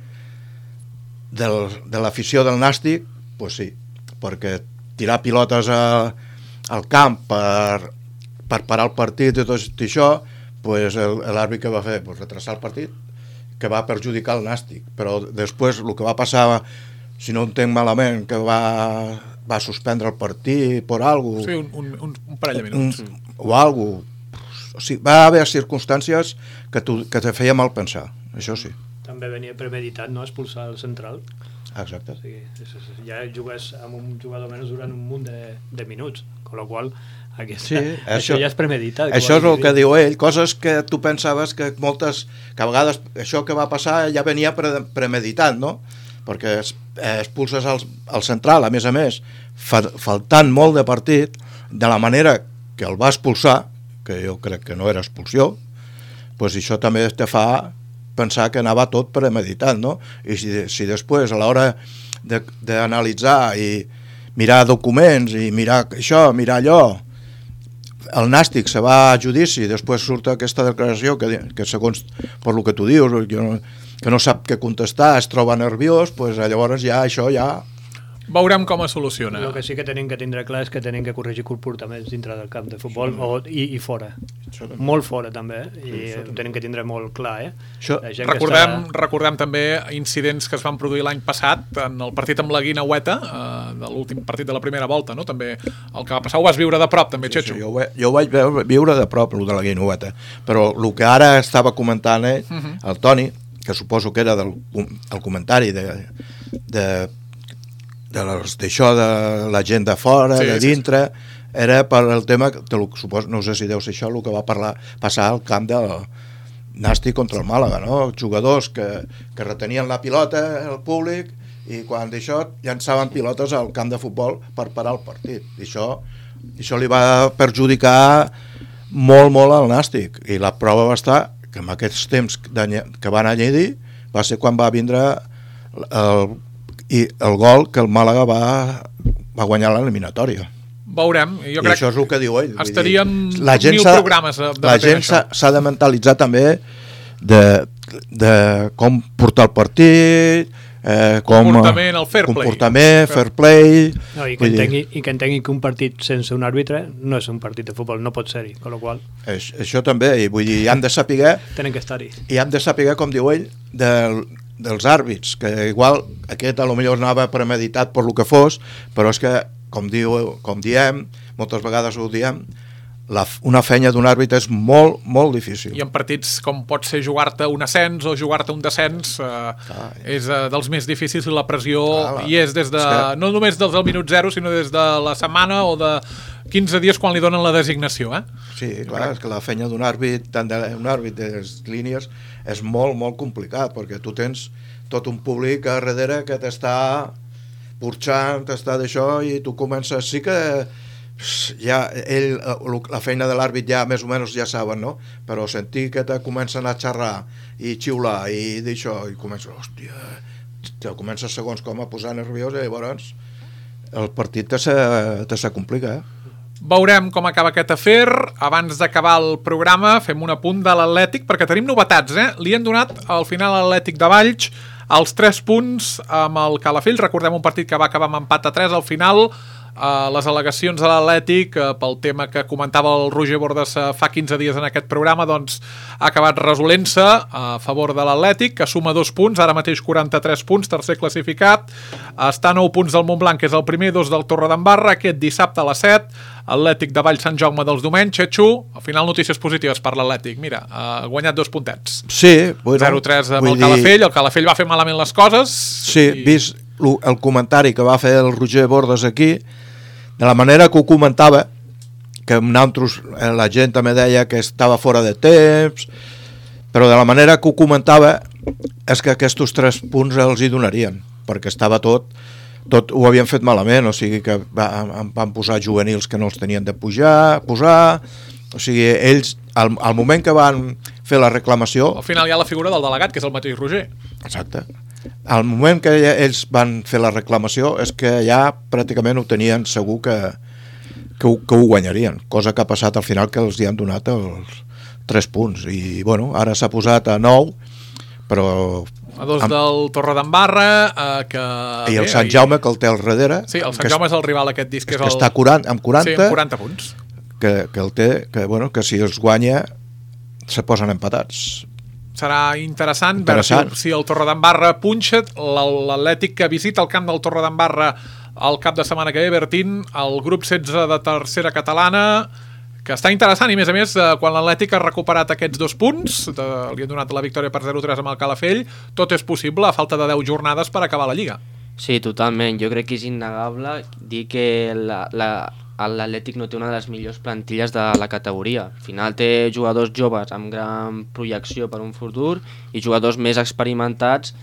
Speaker 3: del, de l'afició del Nàstic, pues sí, perquè tirar pilotes a, al camp per, per parar el partit i tot això, pues l'àrbitre que va fer? Pues retrasar el partit, que va perjudicar el Nàstic. Però després el que va passar, si no entenc malament, que va, va suspendre el partit per alguna cosa,
Speaker 2: Sí, un, un, un parell de minuts.
Speaker 3: un, o alguna cosa. O sigui, va haver circumstàncies que, tu, que te feia mal pensar, això sí.
Speaker 5: També venia premeditat, no?, expulsar el central.
Speaker 3: Exacte.
Speaker 5: O sigui, és, és, ja jugues amb un jugador menys durant un munt de, de minuts, amb la qual aquesta,
Speaker 3: Sí,
Speaker 5: això,
Speaker 3: això-
Speaker 5: ja és premeditat.
Speaker 3: Això és el que diu ell, coses que tu pensaves que moltes, que a vegades això que va passar ja venia pre, premeditat, no? Perquè es, expulses el, el central, a més a més, fa, faltant molt de partit, de la manera que el va expulsar, que jo crec que no era expulsió, pues això també te fa pensar que anava tot premeditat, no? I si, si després, a l'hora d'analitzar i mirar documents i mirar això, mirar allò, el Nàstic se va a judici i després surt aquesta declaració que, que segons per lo que tu dius, que no, que no sap què contestar, es troba nerviós, pues llavors ja això ja...
Speaker 2: Veurem com es soluciona.
Speaker 5: El que sí que tenim que tindre clar és que tenim que corregir comportaments dintre del camp de futbol, o, i, i fora. Molt fora també, eh? I sí, ho tenim que tindre molt clar, eh?
Speaker 3: Això,
Speaker 5: La gent que
Speaker 2: Recordem,
Speaker 5: està...
Speaker 2: recordem també incidents que es van produir l'any passat en el partit amb la Guinaueta, eh, de l'últim partit de la primera volta, no? També el que va passar ho vas viure de prop, també,
Speaker 3: sí,
Speaker 2: Xetxu.
Speaker 3: sí, jo, ho, jo ho vaig veure, viure de prop, el de la Guinaueta, però el que ara estava comentant ell, uh -huh. el Toni, que suposo que era del el comentari de... de d'això de, de la gent de fora,
Speaker 2: sí,
Speaker 3: de
Speaker 2: sí,
Speaker 3: dintre, sí, sí. Era per el tema, te lo, suposo, no sé si deu ser això el que va parlar, passar al camp del Nàstic contra el Màlaga, no? Jugadors que, que retenien la pilota al públic i quan d'això llançaven pilotes al camp de futbol per parar el partit. I això, això li va perjudicar molt, molt al Nàstic. I la prova va estar que en aquests temps que van a Lleida va ser quan va vindre el i el gol que el Màlaga va, va guanyar l'eliminatòria.
Speaker 2: Veurem. Jo
Speaker 3: I
Speaker 2: crec
Speaker 3: això és el que diu ell.
Speaker 2: Estaríem
Speaker 3: la gent
Speaker 2: mil programes de, de
Speaker 3: la gent s'ha de mentalitzar també de, de com portar el partit, eh, com,
Speaker 2: comportament, el fair play.
Speaker 3: Comportament, fair play...
Speaker 5: No, i, que entengui, I que entengui que un partit sense un àrbitre no és un partit de futbol, no pot ser-hi, amb la qual
Speaker 3: és, això també, i vull dir, hem de saber...
Speaker 5: tenen que estar-hi.
Speaker 3: I hem de saber, com diu ell, de, dels àrbits, que igual aquest a lo millor anava premeditat per lo que fos, però és que, com, diu, com diem, moltes vegades ho diem, la, una feina d'un àrbit és molt, molt difícil.
Speaker 2: I en partits com pot ser jugar-te un ascens o jugar-te un descens, eh,
Speaker 3: Clar.
Speaker 2: és eh, dels més difícils i la pressió
Speaker 3: Clar,
Speaker 2: hi és des de,
Speaker 3: és que...
Speaker 2: no només des del minut zero, sinó des de la setmana o de quinze dies quan li donen la designació, eh?
Speaker 3: Sí, clar, és que la feina d'un àrbit, tant d'un àrbit de les línies, és molt, molt complicat, perquè tu tens tot un públic a darrere que t'està porxant, t'està d'això, i tu comences, sí que ja ell, la feina de l'àrbit ja més o menys ja saben, no? Però sentir que te comencen a xerrar i xiular i d'això, i comences, hòstia, te comences segons com a posar nerviós, i llavors el partit te se, te se complica, eh?
Speaker 2: Veurem com acaba aquest afer. Abans d'acabar el programa fem un apunt de l'Atlètic, perquè tenim novetats, eh? Li han donat al final a l'Atlètic de Valls els tres punts amb el Calafell. Recordem un partit que va acabar amb empat a tres al final. Uh, les al·legacions de l'Atlètic uh, pel tema que comentava el Roger Bordes uh, fa quinze dies en aquest programa, doncs ha acabat resolent-se uh, a favor de l'Atlètic, que suma dos punts, ara mateix quaranta-tres punts, tercer classificat, uh, està a nou punts del Montblanc, que és el primer, dos del Torredembarra, aquest dissabte a les set, Atlètic de Valls Sant Jaume dels Domenys. Xetxu, al final notícies positives per l'Atlètic, mira, ha uh, guanyat dos puntets.
Speaker 3: Sí, bueno,
Speaker 2: zero tres amb el
Speaker 3: dir...
Speaker 2: Calafell, el Calafell va fer malament les coses.
Speaker 3: Sí, i... vist el comentari que va fer el Roger Bordes aquí, de la manera que ho comentava, que nosaltres, la gent també deia que estava fora de temps, però de la manera que ho comentava és que aquests tres punts els hi donarien, perquè estava tot, tot ho havien fet malament, o sigui que va, van posar juvenils que no els tenien de pujar, posar, o sigui, ells, al, al moment que van fer la reclamació...
Speaker 2: Al final hi ha la figura del delegat, que és el mateix Roger.
Speaker 3: Exacte. Al moment que ells van fer la reclamació és que ja pràcticament ho tenien segur que, que, ho, que ho guanyarien, cosa que ha passat al final, que els hi han donat els tres punts, i bueno, ara s'ha posat a nou, però...
Speaker 2: A dos
Speaker 3: amb...
Speaker 2: del Torredembarra, eh, que...
Speaker 3: I el
Speaker 2: bé,
Speaker 3: Sant Jaume, que el té al darrere.
Speaker 2: Sí, el Sant Jaume és el rival aquest disc, que,
Speaker 3: que
Speaker 2: és el...
Speaker 3: està quaranta, amb quaranta,
Speaker 2: sí, amb quaranta punts.
Speaker 3: Que, que el té, que, bueno, que si els guanya se posen empatats.
Speaker 2: Serà interessant,
Speaker 3: interessant.
Speaker 2: veure si, si el Torredembarra punxa, l'Atlètic que visita el camp del Torredembarra el cap de setmana que ve, Bertín, el grup setze de tercera catalana, que està interessant, i a més a més, quan l'Atlètic ha recuperat aquests dos punts, de, li han donat la victòria per zero tres amb el Calafell, tot és possible a falta de deu jornades per acabar la Lliga.
Speaker 4: Sí, totalment. Jo crec que és innegable dir que la, la, l'Atlètic no té una de les millors plantilles de la categoria. Al final té jugadors joves amb gran projecció per un futur i jugadors més experimentats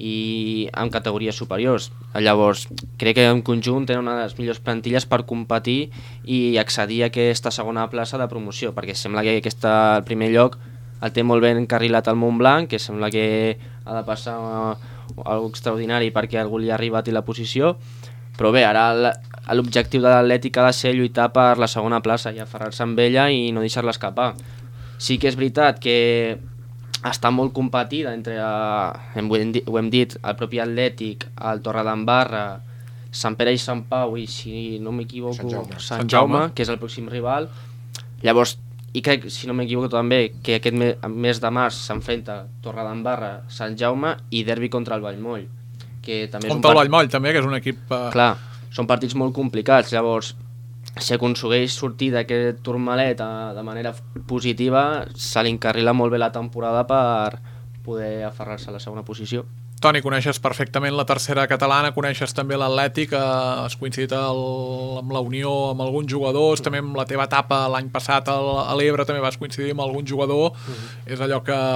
Speaker 4: i amb categories superiors. Llavors, crec que en conjunt tenen una de les millors plantilles per competir i accedir a aquesta segona plaça de promoció, perquè sembla que aquesta, el primer lloc el té molt ben encarrilat el Montblanc, que sembla que ha de passar alguna extraordinari perquè algú li ha arribat i la posició, però bé, ara l'objectiu de l'Atlètic ha de ser lluitar per la segona plaça i aferrar-se amb ella i no deixar-la escapar. Sí que és veritat que està molt competida entre, hem, ho hem dit, el propi Atlètic, el Torredembarra, Sant Pere i Sant Pau i, si no m'equivoco,
Speaker 3: Sant Jaume.
Speaker 4: Sant,
Speaker 2: Sant
Speaker 4: Jaume,
Speaker 2: Jaume,
Speaker 4: que és el pròxim rival. Llavors, i crec, si no m'equivoco també, que aquest mes de març s'enfrenta Torredembarra, Sant Jaume i derbi contra el Vallmoll. Que també
Speaker 2: Contra el Vallmoll també, que és un equip... Eh...
Speaker 4: Clar, són partits molt complicats, llavors si aconsegueix sortir d'aquest turmalet de manera positiva, se li encarrila molt bé la temporada per poder aferrar-se a la segona posició.
Speaker 2: Toni, coneixes perfectament la tercera catalana, coneixes també l'Atlètic, eh, has coincidit el, amb la Unió, amb alguns jugadors, també amb la teva etapa l'any passat a l'Ebre també vas coincidir amb algun jugador, uh-huh. És allò que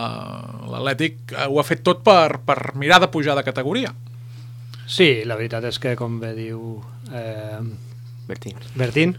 Speaker 2: l'Atlètic ho ha fet tot per, per mirar de pujar de categoria.
Speaker 5: Sí, la veritat és que, com bé diu eh,
Speaker 4: Bertín,
Speaker 5: Bertín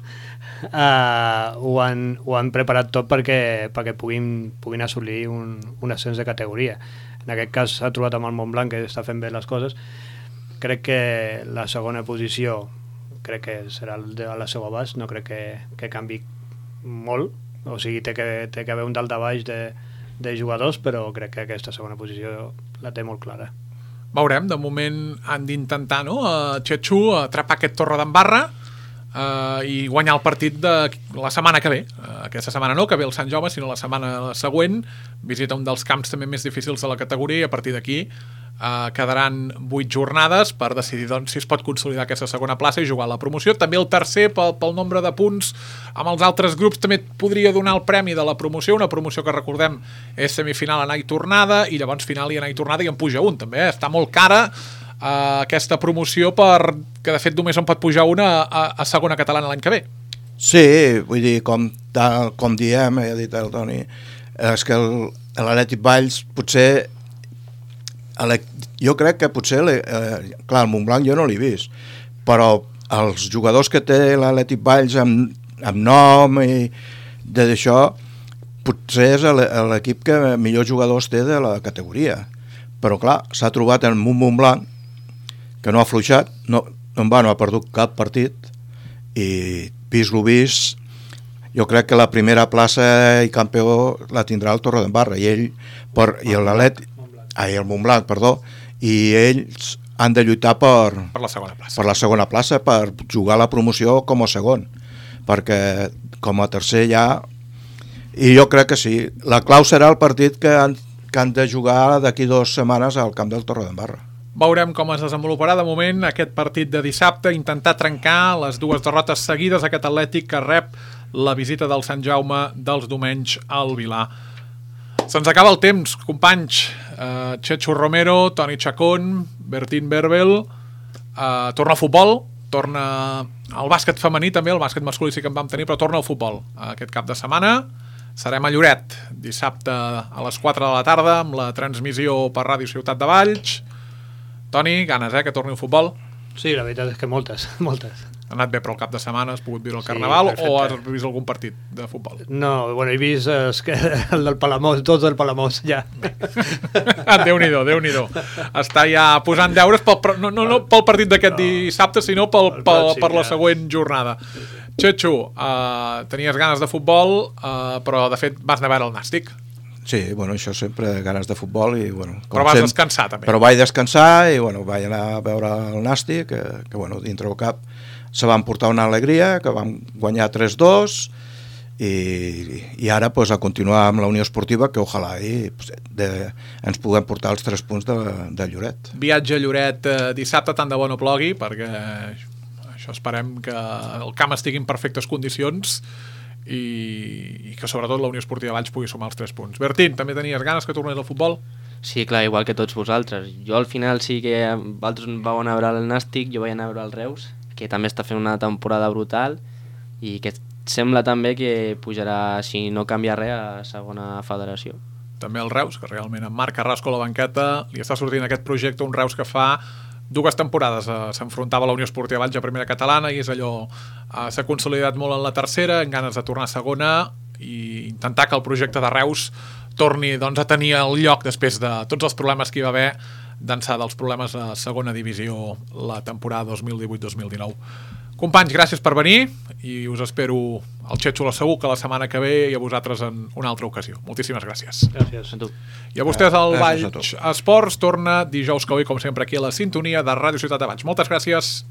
Speaker 5: Uh, ho, han, ho han preparat tot perquè, perquè puguin, puguin assolir un, un ascens de categoria. En aquest cas s'ha trobat amb el Montblanc, que està fent bé les coses. Crec que la segona posició crec que serà a la seva abast, no crec que, que canvi molt, o sigui, té que, té que haver un dalt a baix de, de jugadors, però crec que aquesta segona posició la té molt clara.
Speaker 2: Veurem, de moment han d'intentar, no?, a Xetxu atrapar aquest Torredembarra, Uh, i guanyar el partit de la setmana que ve. Uh, aquesta setmana no, que ve el Sant Jaume, sinó la setmana següent visita un dels camps també més difícils de la categoria, i a partir d'aquí Uh, quedaran vuit jornades per decidir doncs, si es pot consolidar aquesta segona plaça i jugar a la promoció. També el tercer, pel, pel nombre de punts amb els altres grups, també et podria donar el premi de la promoció, una promoció que recordem és semifinal anar i tornada, i llavors final i anar i tornada i en puja un també, eh? Està molt cara uh, aquesta promoció, per que de fet només en pot pujar una a, a segona catalana l'any que ve.
Speaker 3: Sí, vull dir, com, com diem, ha dit el Toni, és que l'Atlètic Valls potser jo crec que potser eh, clar, el Montblanc jo no l'he vist, però els jugadors que té l'Atlètic Valls amb, amb nom i d'això, potser és l'equip que millors jugadors té de la categoria, però clar, s'ha trobat en un Montblanc que no ha afluixat, no, no, va, no ha perdut cap partit, i vist lo vist, jo crec que la primera plaça i campió la tindrà el Torredembarra, i ell per, i l'Atlètic Ah, el Montblanc, perdó, i ells han de lluitar per,
Speaker 2: per la segona plaça,
Speaker 3: per la segona plaça, per jugar la promoció com a segon, perquè com a tercer ja, i jo crec que sí, la clau serà el partit que han, que han de jugar d'aquí dues setmanes al camp del Torredembarra.
Speaker 2: Veurem com es desenvoluparà de moment aquest partit de dissabte, intentar trencar les dues derrotes seguides, aquest Atlètic que rep la visita del Sant Jaume dels Domenys al Vilar. Se'ns acaba el temps, companys. Uh, Chechu Romero, Toni Chacón, Bertín Berbel, uh, torna al futbol, torna al bàsquet femení també, el bàsquet masculí sí que en vam tenir, però torna al futbol uh, aquest cap de setmana. Serem a Lloret dissabte a les quatre de la tarda amb la transmissió per Ràdio Ciutat de Valls. Toni, ganes, eh, que torni al futbol?
Speaker 5: Sí, la veritat és que moltes, moltes.
Speaker 2: Ha anat bé per al cap de setmana, has pogut viure el Carnaval,
Speaker 5: sí,
Speaker 2: o has vist algun partit de futbol?
Speaker 5: No, bueno, he vist eh, que el del Palamós, tots del Palamós, ja.
Speaker 2: Déu-n'hi-do, Déu-n'hi-do. Està ja posant deures pel, no, no, no pel partit d'aquest no, dissabte, sinó pel, pel, per la següent jornada. Chechu, uh, tenies ganes de futbol, uh, però de fet vas anar a veure el Nàstic.
Speaker 3: Sí, bueno, això sempre, ganes de futbol i, bueno...
Speaker 2: Però vas
Speaker 3: sempre,
Speaker 2: descansar també.
Speaker 3: Però vaig descansar i, bueno, vaig anar a veure el Nàstic, que, que bueno, dintre del cap se van portar una alegria, que vam guanyar tres dos, i, i ara pues, a continuar amb la Unió Esportiva, que ojalà i, pues, de, ens puguem portar els tres punts de, de Lloret.
Speaker 2: Viatge a Lloret eh, dissabte, tant de bo no plogui, perquè això esperem que el camp estigui en perfectes condicions, i, i que sobretot la Unió Esportiva Valls pugui sumar els tres punts. Bertín, també tenies ganes que tornés al futbol?
Speaker 4: Sí, clar, igual que tots vosaltres. Jo al final sí que vosaltres vau anar a veure el Nàstic, jo vaig anar a veure el Reus, que també està fent una temporada brutal i que sembla també que pujarà, si no canvia res, a segona federació.
Speaker 2: També el Reus, que realment amb Marc Carrasco a la banqueta li està sortint aquest projecte, un Reus que fa dues temporades eh, s'enfrontava a la Unió Esportiva Valls a primera catalana i és allò, eh, s'ha consolidat molt en la tercera, amb ganes de tornar a segona i intentar que el projecte de Reus torni doncs, a tenir el lloc després de tots els problemes que hi va haver d'ençà dels problemes a segona divisió la temporada dos mil divuit dos mil dinou. Companys, gràcies per venir i us espero al Chechu la segur que la setmana que ve i a vosaltres en una altra ocasió. Moltíssimes gràcies.
Speaker 5: Gràcies
Speaker 4: A tu.
Speaker 2: I a vostès el
Speaker 3: Gràcies a
Speaker 2: Valls Esports torna dijous que ve, com sempre, aquí a la sintonia de Ràdio Ciutat de Valls. Moltes gràcies.